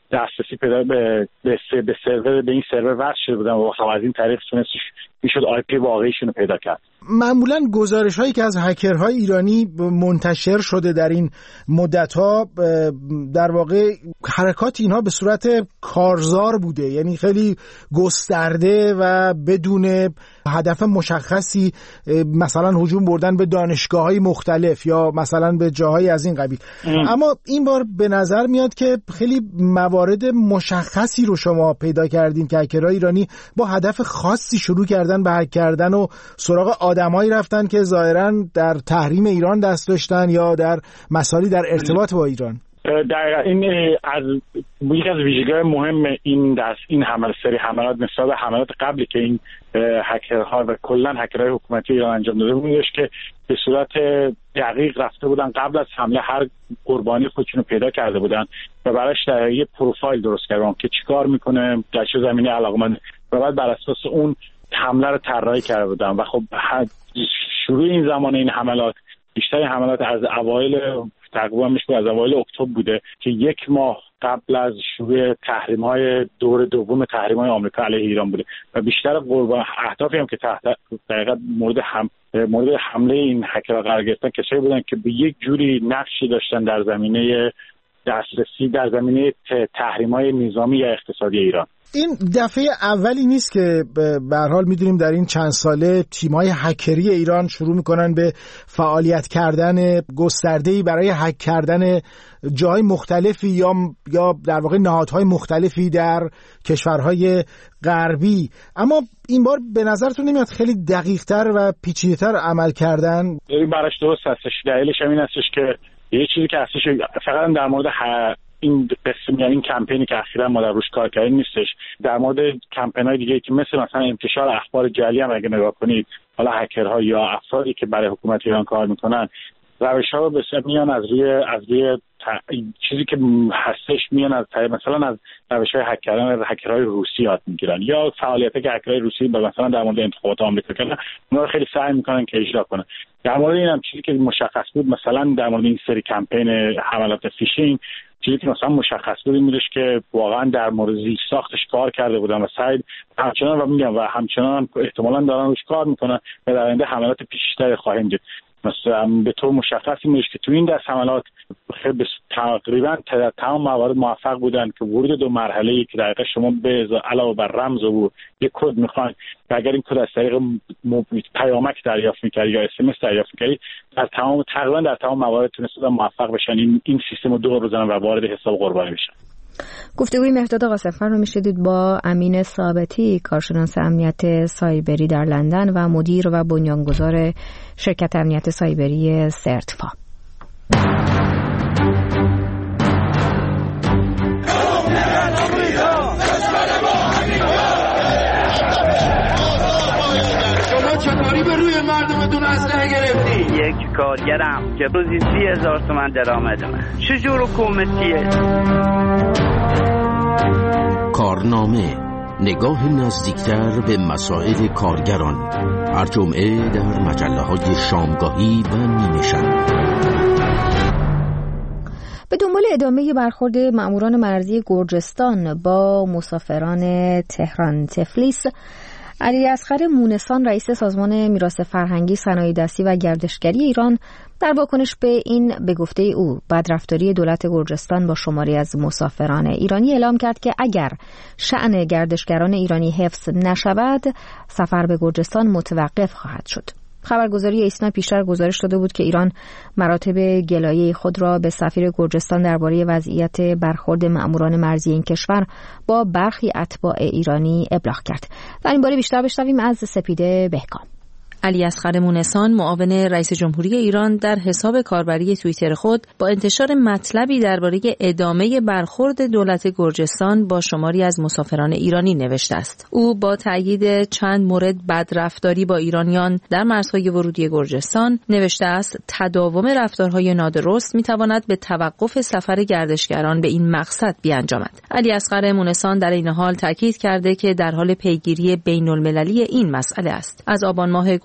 دسترسی پیدا به به, به سرور به این سرور وصل شده بودن و از این طریق تونست میشد آی پی واقعیشون رو پیدا کرد. معمولا گزارش هایی که از هکرهای ایرانی منتشر شده در این مدت ها در واقع حرکات اینها به صورت کارزار بوده، یعنی خیلی گسترده و بدون هدف مشخصی، مثلا هجوم بردن به دانشگاه های مختلف یا مثلا به جاهای از این قبیل. اما این بار به نظر میاد که خیلی موارد مشخصی رو شما پیدا کردین که هکرهای ایرانی با هدف خاصی شروع کردن به هک کردن و سراغ آدمایی رفتن که ظاهرا در تحریم ایران دست داشتن یا در مسائلی در ارتباط با ایران. در این از یکی از ویژگی‌های مهم این دست این حمله سری حملات نسبت به حملات قبلی که این هکرها و کلا هکرهای حکومتی ایران انجام داده بودش که به صورت دقیق رفته بودن قبل از حمله هر قربانی خودشون رو پیدا کرده بودن و براش یه پروفایل درست کردن که چیکار میکنه، در چه زمینه علاقه‌مند و بعد بر اساس اون حمله رو طراحی کرده بودن. و خب شروع این زمان این حملات بیشتر حملات از اوایل تقریبا میشه از اوایل اکتبر بوده که یک ماه قبل از شروع تحریم‌های دور دوم تحریم‌های آمریکا علیه ایران بوده و بیشتر قربان اهدافی هم که تحت دقیقاً مورد هم مورد حمله این هکرها قرار گرفتن کسایی بودن که به یک جوری نقشی داشتن در زمینه دسترسی در زمینه تحریم‌های نظامی یا اقتصادی ایران. این دفعه اولی نیست که به هر حال میدونیم در این چند ساله تیم‌های هکری ایران شروع میکنن به فعالیت کردن گسترده‌ای برای هک کردن جای مختلفی یا یا در واقع نهادهای مختلفی در کشورهای غربی. اما این بار به نظرتون نمیاد خیلی دقیق‌تر و پیچیده‌تر عمل کردن؟ این براش درست هستش. دلیلش همین هستش که یه چیزی که هستش فقط در مورد ه... این قسم یا این کمپینی که اخیراً ما در روش کار کردیم نیستش، در مورد کمپین‌های دیگه که مثل مثلا انتشار اخبار جعلی هم اگه نگاه کنید، حالا هکرها یا افرادی که برای حکومت ایران کار میکنن روش‌ها رو بسیار میان از روی از روی ت... چیزی که هستش میان از مثلا از روش‌های هک کردن هکرهای روسی یاد میگیرن یا فعالیتی که هکرهای روسی مثلا در مورد انتخابات آمریکا کردن، اونا رو خیلی سعی میکنن که اجرا کنن. در مورد این هم چیزی که مشخص بود مثلا در مورد این سری کمپین حملات فیشینگ، چیزی که مثلا مشخص بود این بودش که واقعا در مورد زیست ساختش کار کرده بودن و سعی همچنان و میگم و همچنان احتمالاً دارن روش کار میکنن و در آینده حملات پیشتری خواهیم دید. مثلا به طور مشخصی میشه که تو این دست حملات خیلی تقریبا تمام موارد موفق بودن که ورود دو مرحله‌ای که دقیقاً شما به علاوه بر رمز و یک کد میخواین و اگر این کد از طریق پیامک دریافت می‌کردی یا اس ام اس دریافت می‌کردی، در تمام تقریبا در تمام موارد تونستن موفق بشن این این سیستم رو دور بزنن و وارد حساب قربانی بشن. گفتگوی مهرداد قاسم‌فر رو میشنیدید با امین ثابتی، کارشناس امنیت سایبری در لندن و مدیر و بنیانگذار شرکت امنیت سایبری سرتفا. چطوری به روی مردمتون اسلحه گرفتی؟ یک کارگرم که روزی سی هزار تومن درآمد من. چجور حکومتیه؟ کارنامه، نگاه نزدیکتر به مسائل کارگران، هر جمعه در مجله‌های شامگاهی و نیمه شب. به دنبال ادامه برخورد ماموران مرزی گرجستان با مسافران تهران تفلیس، علی اصغر مونسان رئیس سازمان میراث فرهنگی، صنایع دستی و گردشگری ایران در واکنش به این به گفته او بدرفتاری دولت گرجستان با شماری از مسافران ایرانی اعلام کرد که اگر شأن گردشگران ایرانی حفظ نشود سفر به گرجستان متوقف خواهد شد. خبرگزاری ایسنا پیشتر گزارش داده بود که ایران مراتب گلایه خود را به سفیر گرجستان درباره وضعیت برخورد مأموران مرزی این کشور با برخی اتباع ایرانی ابلاغ کرد. در این باره بیشتر بشنویم از سپیده بهکام. علی اصغر مونسان، معاون رئیس جمهوری ایران، در حساب کاربری توییتر خود با انتشار مطلبی درباره ادامه برخورد دولت گرجستان با شماری از مسافران ایرانی نوشته است. او با تأیید چند مورد بدرفتاری با ایرانیان در مرزهای ورودی گرجستان نوشته است تداوم رفتارهای نادرست میتواند به توقف سفر گردشگران به این مقصد بیانجامد. علی اصغر مونسان در این حال تاکید کرده که در حال پیگیری بین‌المللی این مسئله است. از آبان ماه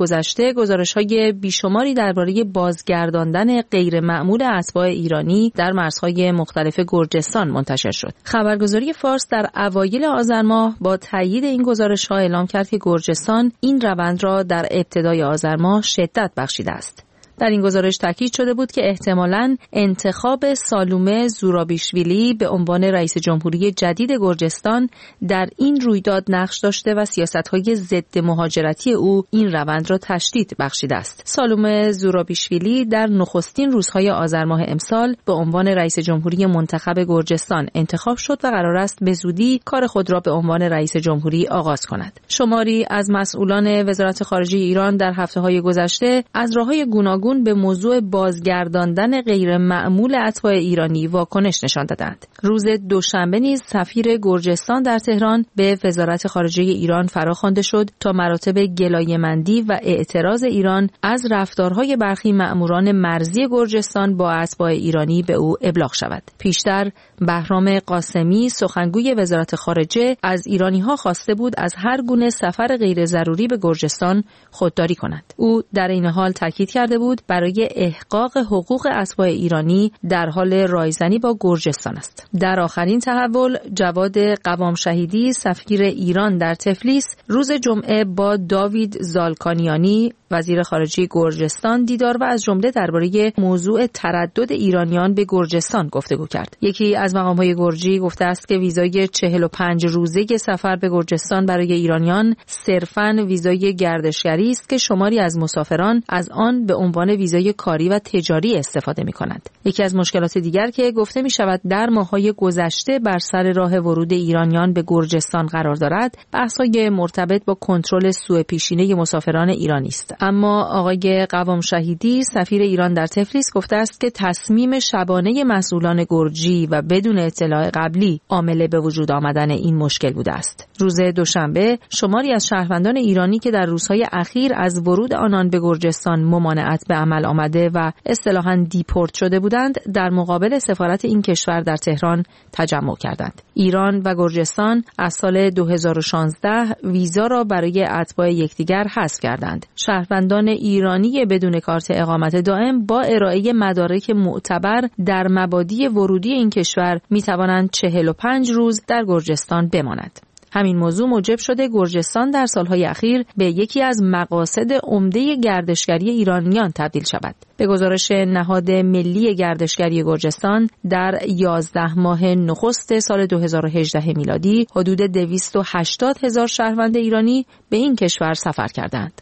گذشته گزارش‌های بیشماری درباره بازگرداندن غیر معمول اتباع ایرانی در مرزهای مختلف گرجستان منتشر شد. خبرگزاری فارس در اوایل آذر ماه با تایید این گزارش‌ها اعلام کرد که گرجستان این روند را در ابتدای آذر ماه شدت بخشیده است. در این گزارش تاکید شده بود که احتمالاً انتخاب سالومه زورابیشویلی به عنوان رئیس جمهوری جدید گرجستان در این رویداد نقش داشته و سیاست‌های ضد مهاجرتی او این روند را تشدید بخشیده است. سالومه زورابیشویلی در نخستین روزهای آذر ماه امسال به عنوان رئیس جمهوری منتخب گرجستان انتخاب شد و قرار است به زودی کار خود را به عنوان رئیس جمهوری آغاز کند. شماری از مسئولان وزارت خارجه ایران در هفته‌های گذشته از راه‌های گوناگون به موضوع بازگرداندن غیر معمول اتباع ایرانی واکنش نشان دادند. روز دوشنبه نیز سفیر گرجستان در تهران به وزارت خارجه ایران فراخوانده شد تا مراتب گلایه‌مندی و اعتراض ایران از رفتارهای برخی مأموران مرزی گرجستان با اتباع ایرانی به او ابلاغ شود. پیشتر بهرام قاسمی سخنگوی وزارت خارجه از ایرانی‌ها خواسته بود از هر گونه سفر غیر ضروری به گرجستان خودداری کنند. او در این حال تاکید کرده بود برای احقاق حقوق اتباع ایرانی در حال رایزنی با گرجستان است. در آخرین تحول جواد قوام شهیدی سفیر ایران در تفلیس روز جمعه با داوید زالکانیانی وزیر خارجه گرجستان دیدار و از جمله درباره موضوع تردد ایرانیان به گرجستان گفتگو کرد. یکی از مقام‌های گرجی گفته است که ویزای چهل و پنج روزه سفر به گرجستان برای ایرانیان صرفاً ویزای گردشگری است که شماری از مسافران از آن به عنوان ویزای کاری و تجاری استفاده می‌کنند. یکی از مشکلات دیگر که گفته می‌شود در ماه‌های گذشته بر سر راه ورود ایرانیان به گرجستان قرار دارد، بحث‌های مرتبط با کنترل سوء پیشینه مسافران ایرانی است. اما آقای قوام شهیدی سفیر ایران در تفلیس گفته است که تصمیم شبانه مسئولان گرجی و بدون اطلاع قبلی عامل به وجود آمدن این مشکل بوده است. روز دوشنبه شماری از شهروندان ایرانی که در روزهای اخیر از ورود آنان به گرجستان ممانعت به عمل آمده و اصطلاحاً دیپورت شده بودند در مقابل سفارت این کشور در تهران تجمع کردند. ایران و گرجستان از سال دو هزار و شانزده ویزا را برای اتباع یکدیگر حذف کردند. شهروندان ایرانی بدون کارت اقامت دائم با ارائه مدارک معتبر در مبادی ورودی این کشور می توانند چهل و پنج روز در گرجستان بمانند. همین موضوع موجب شده گرجستان در سالهای اخیر به یکی از مقاصد عمده گردشگری ایرانیان تبدیل شود. به گزارش نهاد ملی گردشگری گرجستان در یازده ماه نخست سال دو هزار و هجده میلادی حدود دویست و هشتاد هزار شهروند ایرانی به این کشور سفر کردند.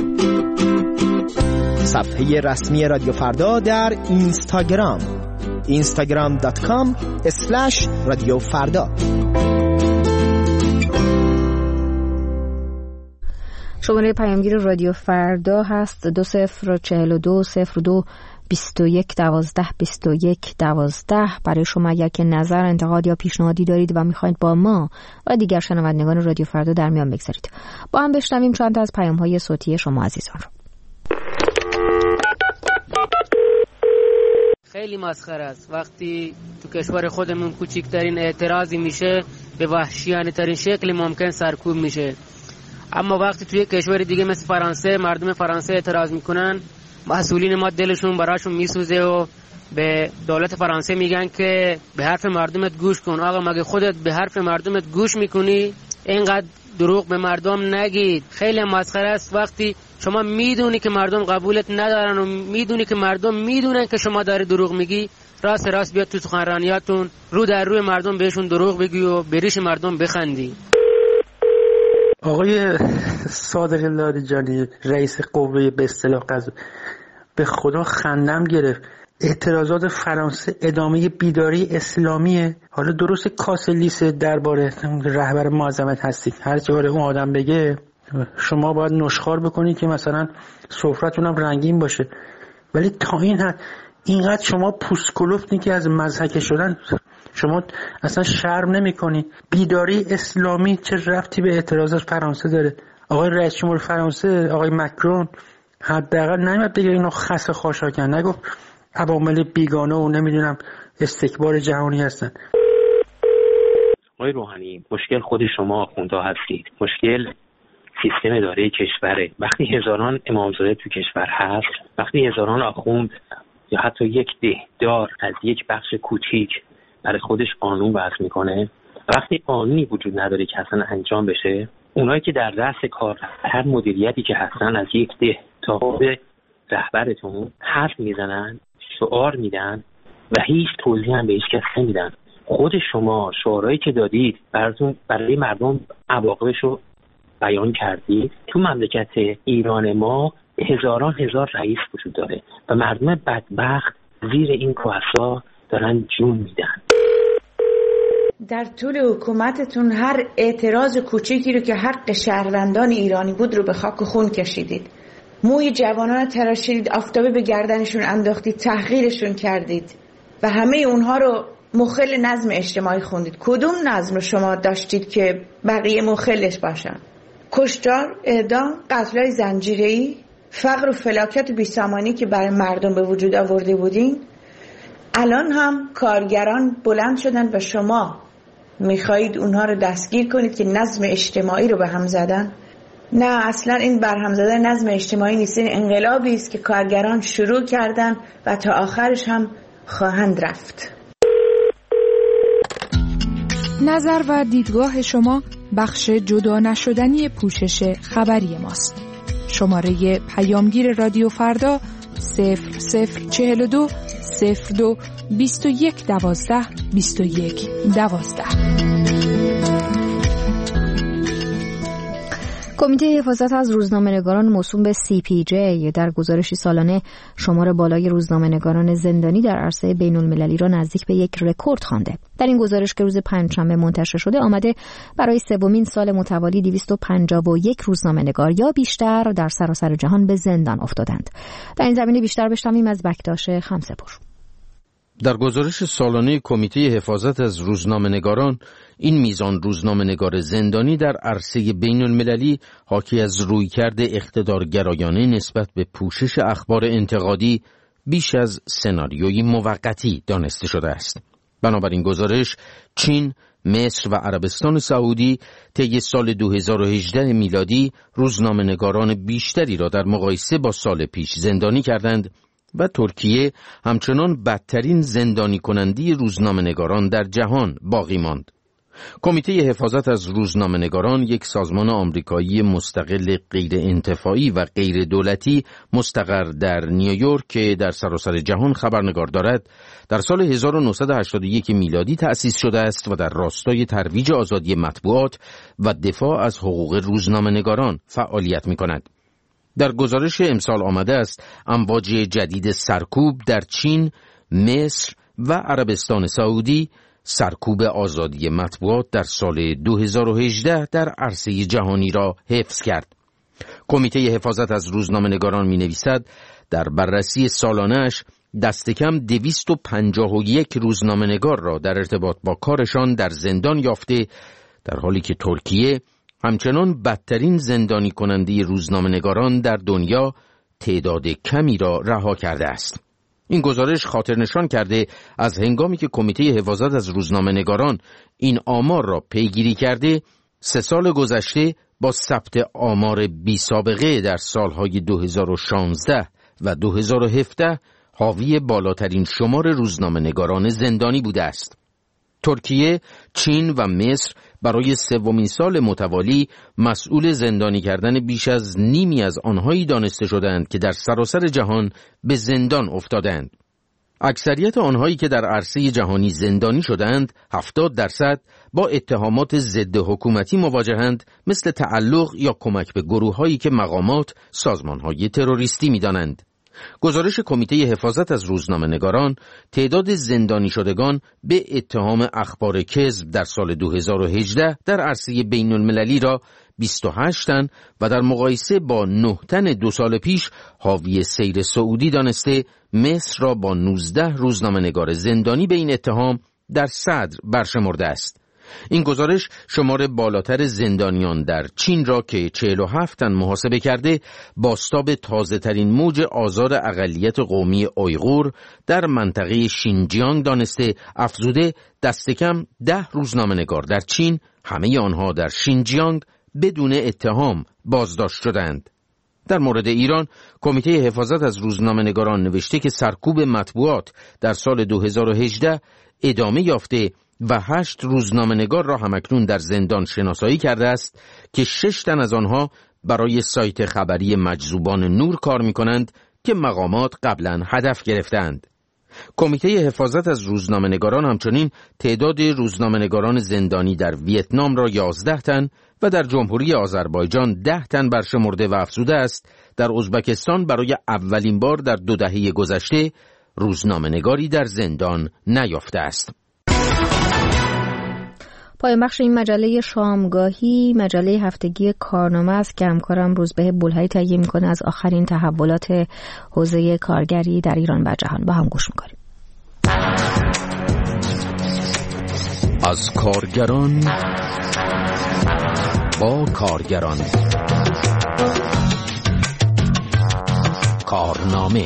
صفحه رسمی رادیو فردا در اینستاگرام اینستاگرام دات کام اسلش رادیو فردا. شماره پیامگیر رادیو فردا هست دو صفر چهل و دو صفر دو بیست و یک دوازده بیست و یک دوازده. برای شما اگر که نظر، انتقاد یا پیشنهادی دارید و میخواید با ما و دیگر شنوندگان رادیو فردا در میان بگذارید، با هم بشنویم چند تا از پیام‌های صوتی شما عزیزان رو. خیلی مسخره است وقتی تو کشور خودمون کوچکترین اعتراضی میشه به وحشیانه ترین شکل ممکن سرکوب میشه، اما وقتی توی کشور دیگه مثل فرانسه مردم فرانسه اعتراض میکنن، مسئولین ما دلشون براشون میسوزه و به دولت فرانسه میگن که به حرف مردمت گوش کن. آقا مگه خودت به حرف مردمت گوش میکنی؟ اینقدر دروغ به مردم نگید. خیلی مسخره است وقتی شما میدونی که مردم قبولت ندارن و میدونی که مردم میدونن که شما داری دروغ میگی، راست راست بیاد تو سخنرانیاتون رو در روی مردم بهشون دروغ بگی و بریش مردم بخندی. آقای صادق لاریجانی رئیس قوه به اصطلاح قضایی، به خدا خندم گرفت. اعتراضات فرانسه ادامه بیداری اسلامیه. حالا درست کاسلیس درباره رهبر معظمت هستید، هر چه باره اون آدم بگه شما باید نشخوار بکنید که مثلا سفرتون هم رنگین باشه، ولی تا این حد اینقدر شما پوست کلفتی که از مضحکه شدن شما اصلا شرم نمی کنی. بیداری اسلامی چه ربطی به اعتراضات فرانسه داره؟ آقای رئیس جمهور فرانسه آقای مکرون حداقل نمیاد بگه اینو خس خاشاکن، نگفت عوامل بیگانه و نمیدونم استکبار جهانی هستن. آقای روحانی، مشکل خود شما آخوندها هستید. مشکل سیستم اداره کشوره. وقتی هزاران امامزاده تو کشور هست، وقتی هزاران آخوند یا حتی یک دهدار از یک بخش کوچیک برای خودش قانون وضع میکنه، وقتی قانونی وجود نداره که اصلا انجام بشه، اونایی که در رأس کار هر مدیریتی که هستن از یک ده تا خود رهبرتون حرف میزنن، شعار میدن و هیچ توضیح هم به هیچ کس نمیدن. خود شما شعارهایی که دادید براتون برای مردم عواقبش رو بیان کردید. تو مملکت ایران ما هزاران هزار رئیس وجود داره و مردم بدبخت زیر این کوهسا دارن جون میدن. در طول حکومتتون هر اعتراض کوچیکی رو که حق شهروندان ایرانی بود رو به خاک و خون کشیدید. موی جوانان تراشیدید، آفتابه به گردنشون انداختید، تحقیرشون کردید و همه اونها رو مخل نظم اجتماعی خوندید. کدوم نظم رو شما داشتید که بقیه مخلش باشن؟ کشتار، اعدام، قتل‌های زنجیره‌ای، فقر و فلاکت و بیسامانی که برای مردم به وجود آورده بودین. الان هم کارگران بلند شدن و شما میخواهید اونها رو دستگیر کنید که نظم اجتماعی رو به هم زدن. نه، اصلا این برهم زدن نظم اجتماعی نیست، این انقلابی است که کارگران شروع کردن و تا آخرش هم خواهند رفت. نظر و دیدگاه شما بخش جدا نشدنی پوشش خبری ماست. شماره پیامگیر رادیو فردا صفر صفر چهل و دو صفر دو بیست و یک دوازده بیست و یک دوازده. کمیته حفاظت از روزنامه‌نگاران موسوم به سی پی جی در گزارشی سالانه شمار بالای روزنامه‌نگاران زندانی در عرصه بین‌المللی را نزدیک به یک رکورد خوانده. در این گزارش که روز پنجشنبه منتشر شده آمده برای سومین سال متوالی دویست و پنجاه و یک روزنامه‌نگار یا بیشتر در سراسر جهان به زندان افتادند. در این زمینه بیشتر بشنویم از بکتاش خمسه‌پور. در گزارش سالانه کمیته حفاظت از روزنامه‌نگاران، این میزان روزنامه‌نگار زندانی در عرصه بین‌المللی حاکی از رویکرد اقتدارگرایانه نسبت به پوشش اخبار انتقادی بیش از سناریوی موقتی دانسته شده است. بنابراین گزارش چین، مصر و عربستان سعودی طی سال دو هزار و هجده میلادی روزنامه‌نگاران بیشتری را در مقایسه با سال پیش زندانی کردند و ترکیه همچنان بدترین زندانی کننده روزنامه‌نگاران در جهان باقی ماند. کمیته حفاظت از روزنامه‌نگاران، یک سازمان آمریکایی مستقل غیر انتفاعی و غیر دولتی مستقر در نیویورک که در سراسر جهان خبرنگار دارد، در سال هزار و نهصد و هشتاد و یک میلادی تأسیس شده است و در راستای ترویج آزادی مطبوعات و دفاع از حقوق روزنامه‌نگاران فعالیت می‌کند. در گزارش امسال آمده است امواج جدید سرکوب در چین، مصر و عربستان سعودی سرکوب آزادی مطبوعات در سال دو هزار و هجده در عرصه جهانی را حفظ کرد. کمیته حفاظت از روزنامه‌نگاران می‌نویسد در بررسی سالانه‌اش دست کم دویست و پنجاه و یک روزنامه‌نگار را در ارتباط با کارشان در زندان یافته، در حالی که ترکیه همچنان بدترین زندانی کننده روزنامه‌نگاران در دنیا تعداد کمی را رها کرده است. این گزارش خاطر نشان کرده از هنگامی که کمیته حفاظت از روزنامه‌نگاران این آمار را پیگیری کرده، سه سال گذشته با ثبت آمار بی سابقه در سالهای دو هزار و شانزده و دو هزار و هفده حاوی بالاترین شمار روزنامه‌نگاران زندانی بوده است. ترکیه، چین و مصر برای سومین سال متوالی مسئول زندانی کردن بیش از نیمی از آنهایی دانسته شدند که در سراسر جهان به زندان افتادند. اکثریت آنهایی که در عرصه جهانی زندانی شدند، هفتاد درصد با اتهامات ضد حکومتی مواجهند، مثل تعلق یا کمک به گروه‌هایی که مقامات سازمان‌های تروریستی می‌دانند. گزارش کمیته حفاظت از روزنامه‌نگاران تعداد زندانی شدگان به اتهام اخبار کذب در سال دو هزار و هجده در عرصه بین المللی را بیست و هشت تن و در مقایسه با نه تن دو سال پیش حاوی سیر سعودی دانسته، مصر را با نوزده روزنامه‌نگار زندانی به این اتهام در صدر برشمرده است. این گزارش شمار بالاتر زندانیان در چین را که چهل و هفت تن محاسبه کرده، بازتاب تازه ترین موج آزار اقلیت قومی اویغور در منطقه شینجیانگ دانسته، افزوده دست کم ده روزنامه‌نگار در چین، همه آنها در شینجیانگ، بدون اتهام بازداشت شدند. در مورد ایران، کمیته حفاظت از روزنامه‌نگاران نوشته که سرکوب مطبوعات در سال دو هزار و هجده ادامه یافته و هشت روزنامه‌نگار را همکنون در زندان شناسایی کرده است که شش تن از آنها برای سایت خبری مجذوبان نور کار می‌کنند که مقامات قبلا هدف گرفتند. کمیته حفاظت از روزنامه‌نگاران همچنین تعداد روزنامه‌نگاران زندانی در ویتنام را یازده تن و در جمهوری آذربایجان ده تن برشمرده و افزوده است در ازبکستان برای اولین بار در دو دهه گذشته روزنامه‌نگاری در زندان نیافته است. پایان بخش این مجله شامگاهی مجله هفتگی کارنامه است که همکارم روزبه بولهایی تهیه می‌کنه از آخرین تحولات حوزه کارگری در ایران و جهان. با هم گوش می‌کنیم. از کارگران با کارگران، کارنامه.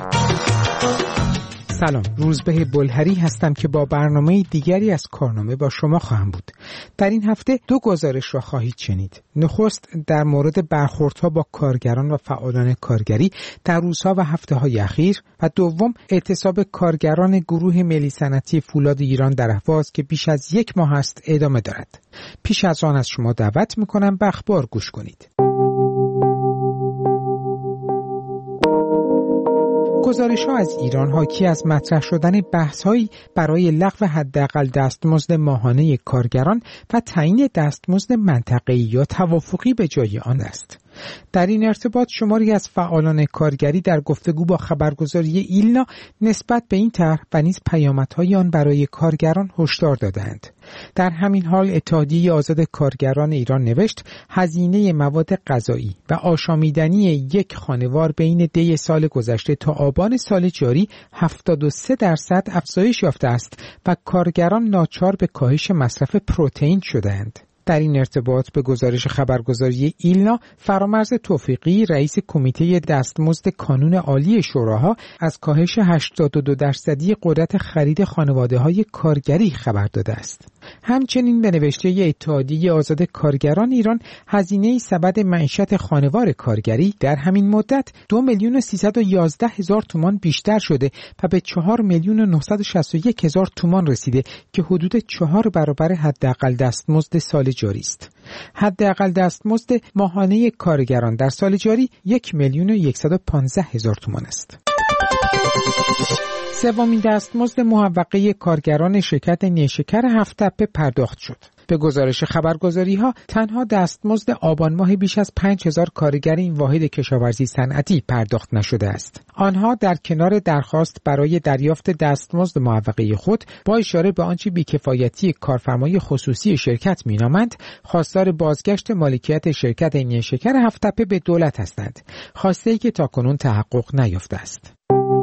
سلام، روزبه بولهری هستم که با برنامه دیگری از کارنامه با شما خواهم بود. در این هفته دو گزارش را خواهید شنید. نخست در مورد برخوردها با کارگران و فعالان کارگری در روزها و هفته‌های اخیر و دوم اعتصاب کارگران گروه ملی صنعتی فولاد ایران در اهواز که بیش از یک ماه است ادامه دارد. پیش از آن از شما دعوت می‌کنم به اخبار گوش کنید. گزارش‌ها از ایران حاکی از مطرح شدن بحث‌هایی برای لغو حداقل دستمزد ماهانه کارگران و تعیین دستمزد منطقه‌ای یا توافقی به جای آن است. در این ارتباط شماری از فعالان کارگری در گفتگو با خبرگزاری ایلنا نسبت به این طرح و نیز پیامدهای آن برای کارگران هشدار دادند. در همین حال اتحادیه آزاد کارگران ایران نوشت هزینه مواد غذایی و آشامیدنی یک خانوار بین دی سال گذشته تا آبان سال جاری هفتاد و سه درصد افزایش یافته است و کارگران ناچار به کاهش مصرف پروتئین شدند. در این ارتباط به گزارش خبرگزاری ایلنا، فرامرز توفیقی رئیس کمیته دستمزد کانون عالی شوراها از کاهش هشتاد و دو درصدی قدرت خرید خانواده‌های کارگری خبر داده است. همچنین به نوشته اتحادیه آزاد کارگران ایران هزینه سبد معیشت خانوار کارگری در همین مدت دو میلیون و سیصد و یازده هزار تومان بیشتر شده و به چهار میلیون و نهصد و شصت و یک هزار تومان رسیده که حدود چهار برابر حداقل دستمزد سال جاری است. حداقل دستمزد ماهانه کارگران در سال جاری یک میلیون و صد و پانزده هزار تومان است. سومین دستمزد موقعه کارگران شرکت نیشکر هفت‌تپه پرداخت شد. به گزارش خبرگزاری‌ها تنها دستمزد آبان ماه بیش از پنج هزار کارگر این واحد کشاورزی صنعتی پرداخت نشده است. آنها در کنار درخواست برای دریافت دستمزد موقعه خود با اشاره به آنچه بی‌کفایتی کارفرمای خصوصی شرکت می‌نامند، خواستار بازگشت مالکیت شرکت نیشکر هفت‌تپه به دولت هستند. خواسته‌ای که تاکنون تحقق نیافته است.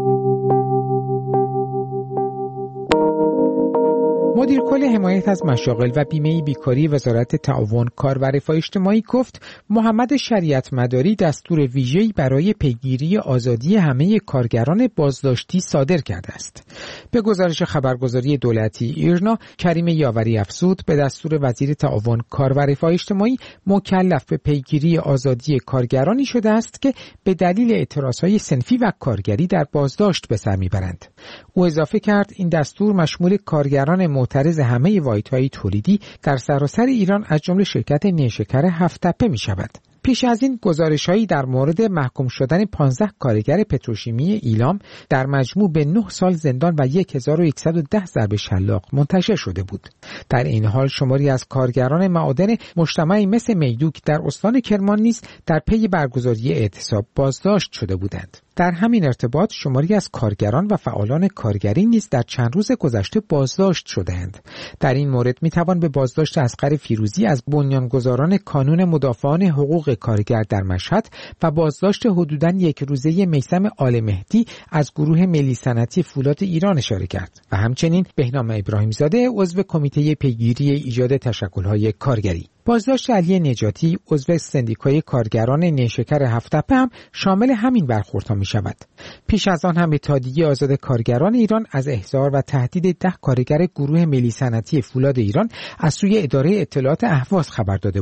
مدیر کل حمایت از مشاغل و بیمه بیکاری وزارت تعاون، کار و رفاه اجتماعی گفت محمد شریعت مداری دستور ویژه‌ای برای پیگیری آزادی همه کارگران بازداشتی صادر کرده است. به گزارش خبرگزاری دولتی ایرنا، کریم یاوری افزود به دستور وزیر تعاون، کار و رفاه اجتماعی مکلف به پیگیری آزادی کارگرانی شده است که به دلیل اعتراضهای صنفی و کارگری در بازداشت به سر میبرند. او اضافه کرد این دستور مشمول کارگران معترض همه واحدهای تولیدی در سراسر ایران از جمله شرکت نیشکر هفت‌تپه می شود. پیش از این گزارش‌هایی در مورد محکوم شدن پانزده کارگر پتروشیمی ایلام در مجموع به نه سال زندان و هزار و صد و ده ضرب شلاق منتشر شده بود. در این حال شماری از کارگران معادن مجتمعی مثل میدوک در استان کرمان نیز در پی برگزاری اعتصاب بازداشت شده بودند. در همین ارتباط شماری از کارگران و فعالان کارگری نیز در چند روز گذشته بازداشت شدند. در این مورد میتوان به بازداشت اصغر فیروزی از بنیانگذاران کانون مدافعان حقوق کارگر در مشهد و بازداشت حدوداً یک روزه میثم آل مهدی از گروه ملی صنعتی فولاد ایران اشاره کرد و همچنین بهنام ابراهیمزاده عضو کمیته پیگیری ایجاد تشکل‌های کارگری. بازداشت علی نجاتی عضو سندیکای کارگران نیشکر هفت‌تپه هم شامل همین برخوردها می شود. پیش از آن هم اتحادیه آزاد کارگران ایران از احضار و تهدید ده کارگر گروه ملی صنعتی فولاد ایران از سوی اداره اطلاعات اهواز خبر داده بود.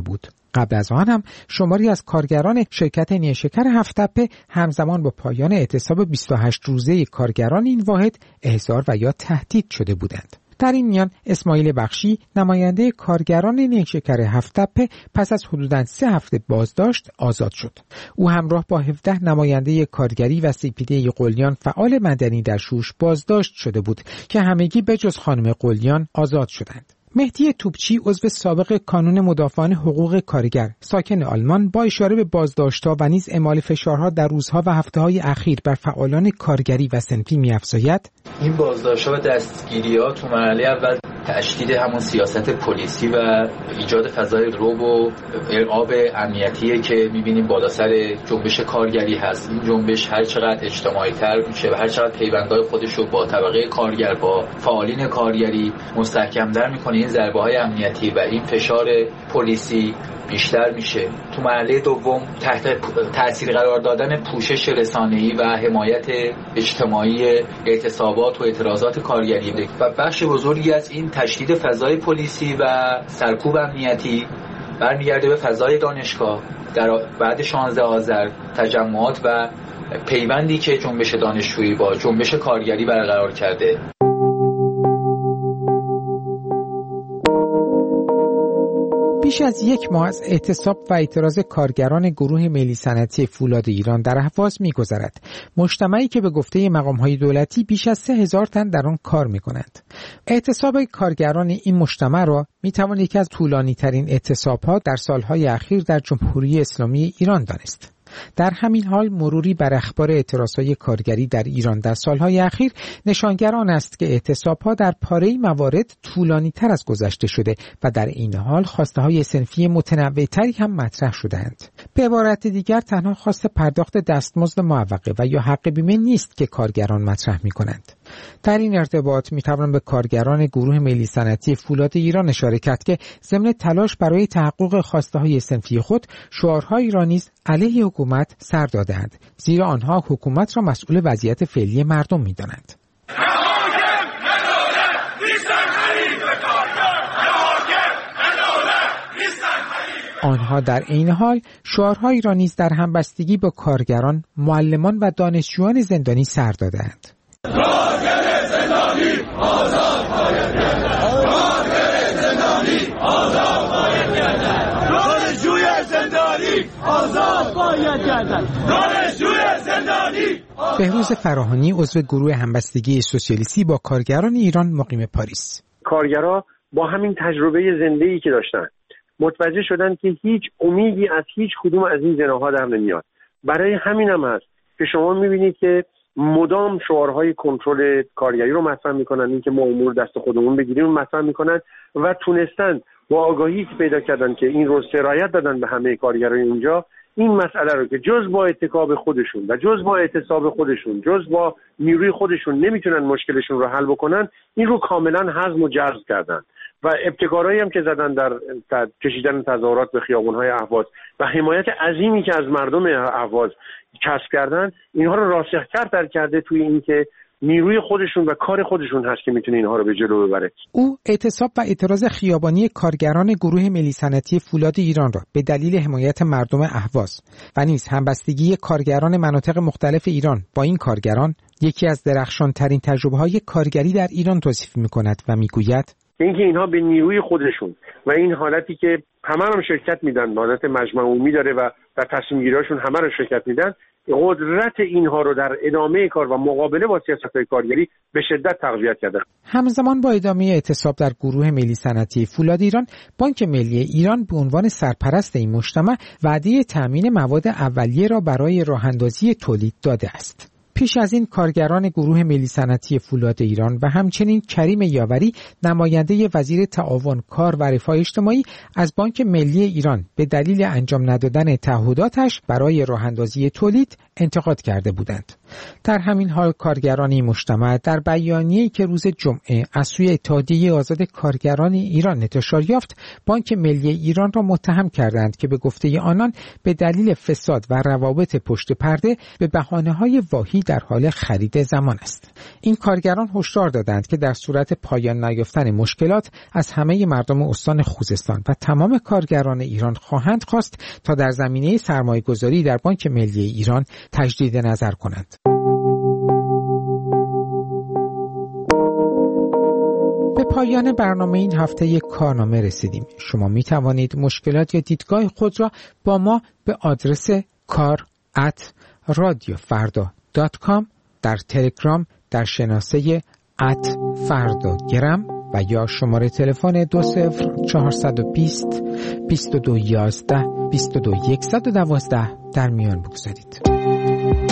قبل از آن هم شماری از کارگران شرکت نیشکر هفت‌تپه همزمان با پایان اعتصاب بیست و هشت روزه کارگران این واحد احضار و یا تهدید شده بودند. در این میان اسماعیل بخشی نماینده کارگران نیشکر هفت‌تپه پس از حدوداً سه هفته بازداشت آزاد شد. او همراه با هفده نماینده کارگری و سیپیده قلیان فعال مدنی در شوش بازداشت شده بود که همگی به جز خانم قلیان آزاد شدند. مهدی توپچی عضو سابق کانون مدافعان حقوق کارگر ساکن آلمان با اشاره به بازداشت‌ها و نیز اعمال فشارها در روزها و هفته‌های اخیر بر فعالان کارگری و صنفی می‌افزاید: این بازداشت‌ها و دستگیری‌ها تو مرحله اول تشدید همون سیاست پلیسی و ایجاد فضای رعب و ارعاب امنیتیه که می‌بینیم بالا سر جنبش کارگری هست. این جنبش هر چقدر اجتماعی‌تر میشه و هر چقدر پیوندهای خودش رو با طبقه کارگر با فعالین کارگری مستحکم‌تر می‌کنه، این ضربه‌های امنیتی و این فشار پلیسی بیشتر میشه. تو مرحله دوم تحت تأثیر قرار دادن پوشش رسانه‌ای و حمایت اجتماعی اعتصابات و اعتراضات کارگری و بخش بزرگی از این تشدید فضای پلیسی و سرکوب امنیتی برمیگرده به فضای دانشگاه. در بعد شانزده آذر تجمعات و پیوندی که جنبش دانشجویی با جنبش کارگری برقرار کرده. بیش از یک ماه از اعتصاب و اعتراض کارگران گروه ملی صنعتی فولاد ایران در اهواز می‌گذرد. مجتمعی که به گفته مقام‌های دولتی بیش از سه هزار تن در آن کار می‌کنند. اعتصاب کارگران این مجتمع را می‌توان یکی از طولانی‌ترین اعتصاب‌ها در سال‌های اخیر در جمهوری اسلامی ایران دانست. در همین حال مروری بر اخبار اعتراضهای کارگری در ایران در سالهای اخیر نشانگر آن است که اعتصابها در پاره‌ای موارد طولانی تر از گذشته شده و در این حال خواسته های صنفی متنوع تری هم مطرح شدند. به عبارت دیگر تنها خواست پرداخت دستمزد معوقه و یا حق بیمه نیست که کارگران مطرح می کنند. در این ارتباط می توانم به کارگران گروه ملی صنعتی فولاد ایران اشاره کرد که ضمن تلاش برای تحقق خواسته های صنفی خود شعارهایی را نیز علیه حکومت سر دادند، زیرا آنها حکومت را مسئول وضعیت فعلی مردم می دانند. آنها در این حال شعارهایی را نیز در همبستگی با کارگران، معلمان و دانشجویان زندانی سر دادند. کارگر زندانی آزاد باید گردد. کارگر زندانی آزاد باید گردد. دانشجوی زندانی آزاد باید گردد. دانشجوی زندانی. بهروز فراهانی عضو گروه همبستگی سوسیالیستی با کارگران ایران مقیم پاریس: کارگرها با همین تجربه زنده‌ای که داشتن متوجه شدن که هیچ امیدی از هیچ کدوم از این جناح‌ها در نمیاد. برای همین هم هست که شما می‌بینید که مدام شعارهای کنترل کارگری رو مطرح میکنن، این که ما امور دست خودمون بگیریم مطرح میکنن و تونستن با آگاهی که پیدا کردن که این رو سرایت دادن به همه کارگرای اونجا، این مسئله رو که جز با اتکاب خودشون و جز با اعتصاب خودشون، جز با نیروی خودشون نمیتونن مشکلشون رو حل بکنن، این رو کاملا هضم و جذب کردن و ابتکارایی هم که زدن در کشیدن تظاهرات به خیابون‌های اهواز و حمایت عظیمی که از مردم اهواز کسب کردن، اینها رو راسخ‌تر کرده توی این که نیروی خودشون و کار خودشون هست که میتونه اینها رو به جلو ببره. او اعتصاب و اعتراض خیابانی کارگران گروه ملی صنعتی فولاد ایران را به دلیل حمایت مردم اهواز و نیز همبستگی کارگران مناطق مختلف ایران با این کارگران یکی از درخشان‌ترین تجربه‌های کارگری در ایران توصیف می‌کند و می‌گوید اینکه اینها به نیروی خودشون و این حالتی که همه هم شرکت میدن، حالت مجمع عمومی داره و در تصمیم گیری‌هاشون همه رو شرکت میدن، قدرت اینها رو در ادامه کار و مقابله با سیاست‌های کارگری به شدت تقویت کرده. همزمان با ادامه اعتصاب در گروه ملی صنعتی فولاد ایران، بانک ملی ایران به عنوان سرپرست این مجتمع وعده تأمین مواد اولیه را برای راه‌اندازی تولید داده است. پیش از این کارگران گروه ملی صنعتی فولاد ایران و همچنین کریم یاوری نماینده وزیر تعاون کار و رفاه اجتماعی از بانک ملی ایران به دلیل انجام ندادن تعهداتش برای راه‌اندازی تولید انتقاد کرده بودند. در همین حال کارگران مجتمع در بیانیه‌ای که روز جمعه از سوی اتحادیه آزاد کارگران ایران انتشار یافت، بانک ملی ایران را متهم کردند که به گفته آنان به دلیل فساد و روابط پشت پرده به بهانه‌های واهی در حال خرید زمان است. این کارگران هشدار دادند که در صورت پایان نیافتن مشکلات از همه مردم استان خوزستان و تمام کارگران ایران خواهند خواست تا در زمینه سرمایه‌گذاری در بانک ملی ایران تجدید نظر کنند. به پایان برنامه این هفته یک کارنامه رسیدیم. شما می توانید مشکلات یا دیدگاه خود را با ما به آدرس کار ات رادیو فردا دات کام در تلگرام در شناسه ات فردا گرم و یا شماره تلفن دو صفر چهارصد و بیست بیست و دو یازده بیست و دو صد و دوازده در میان بگذارید.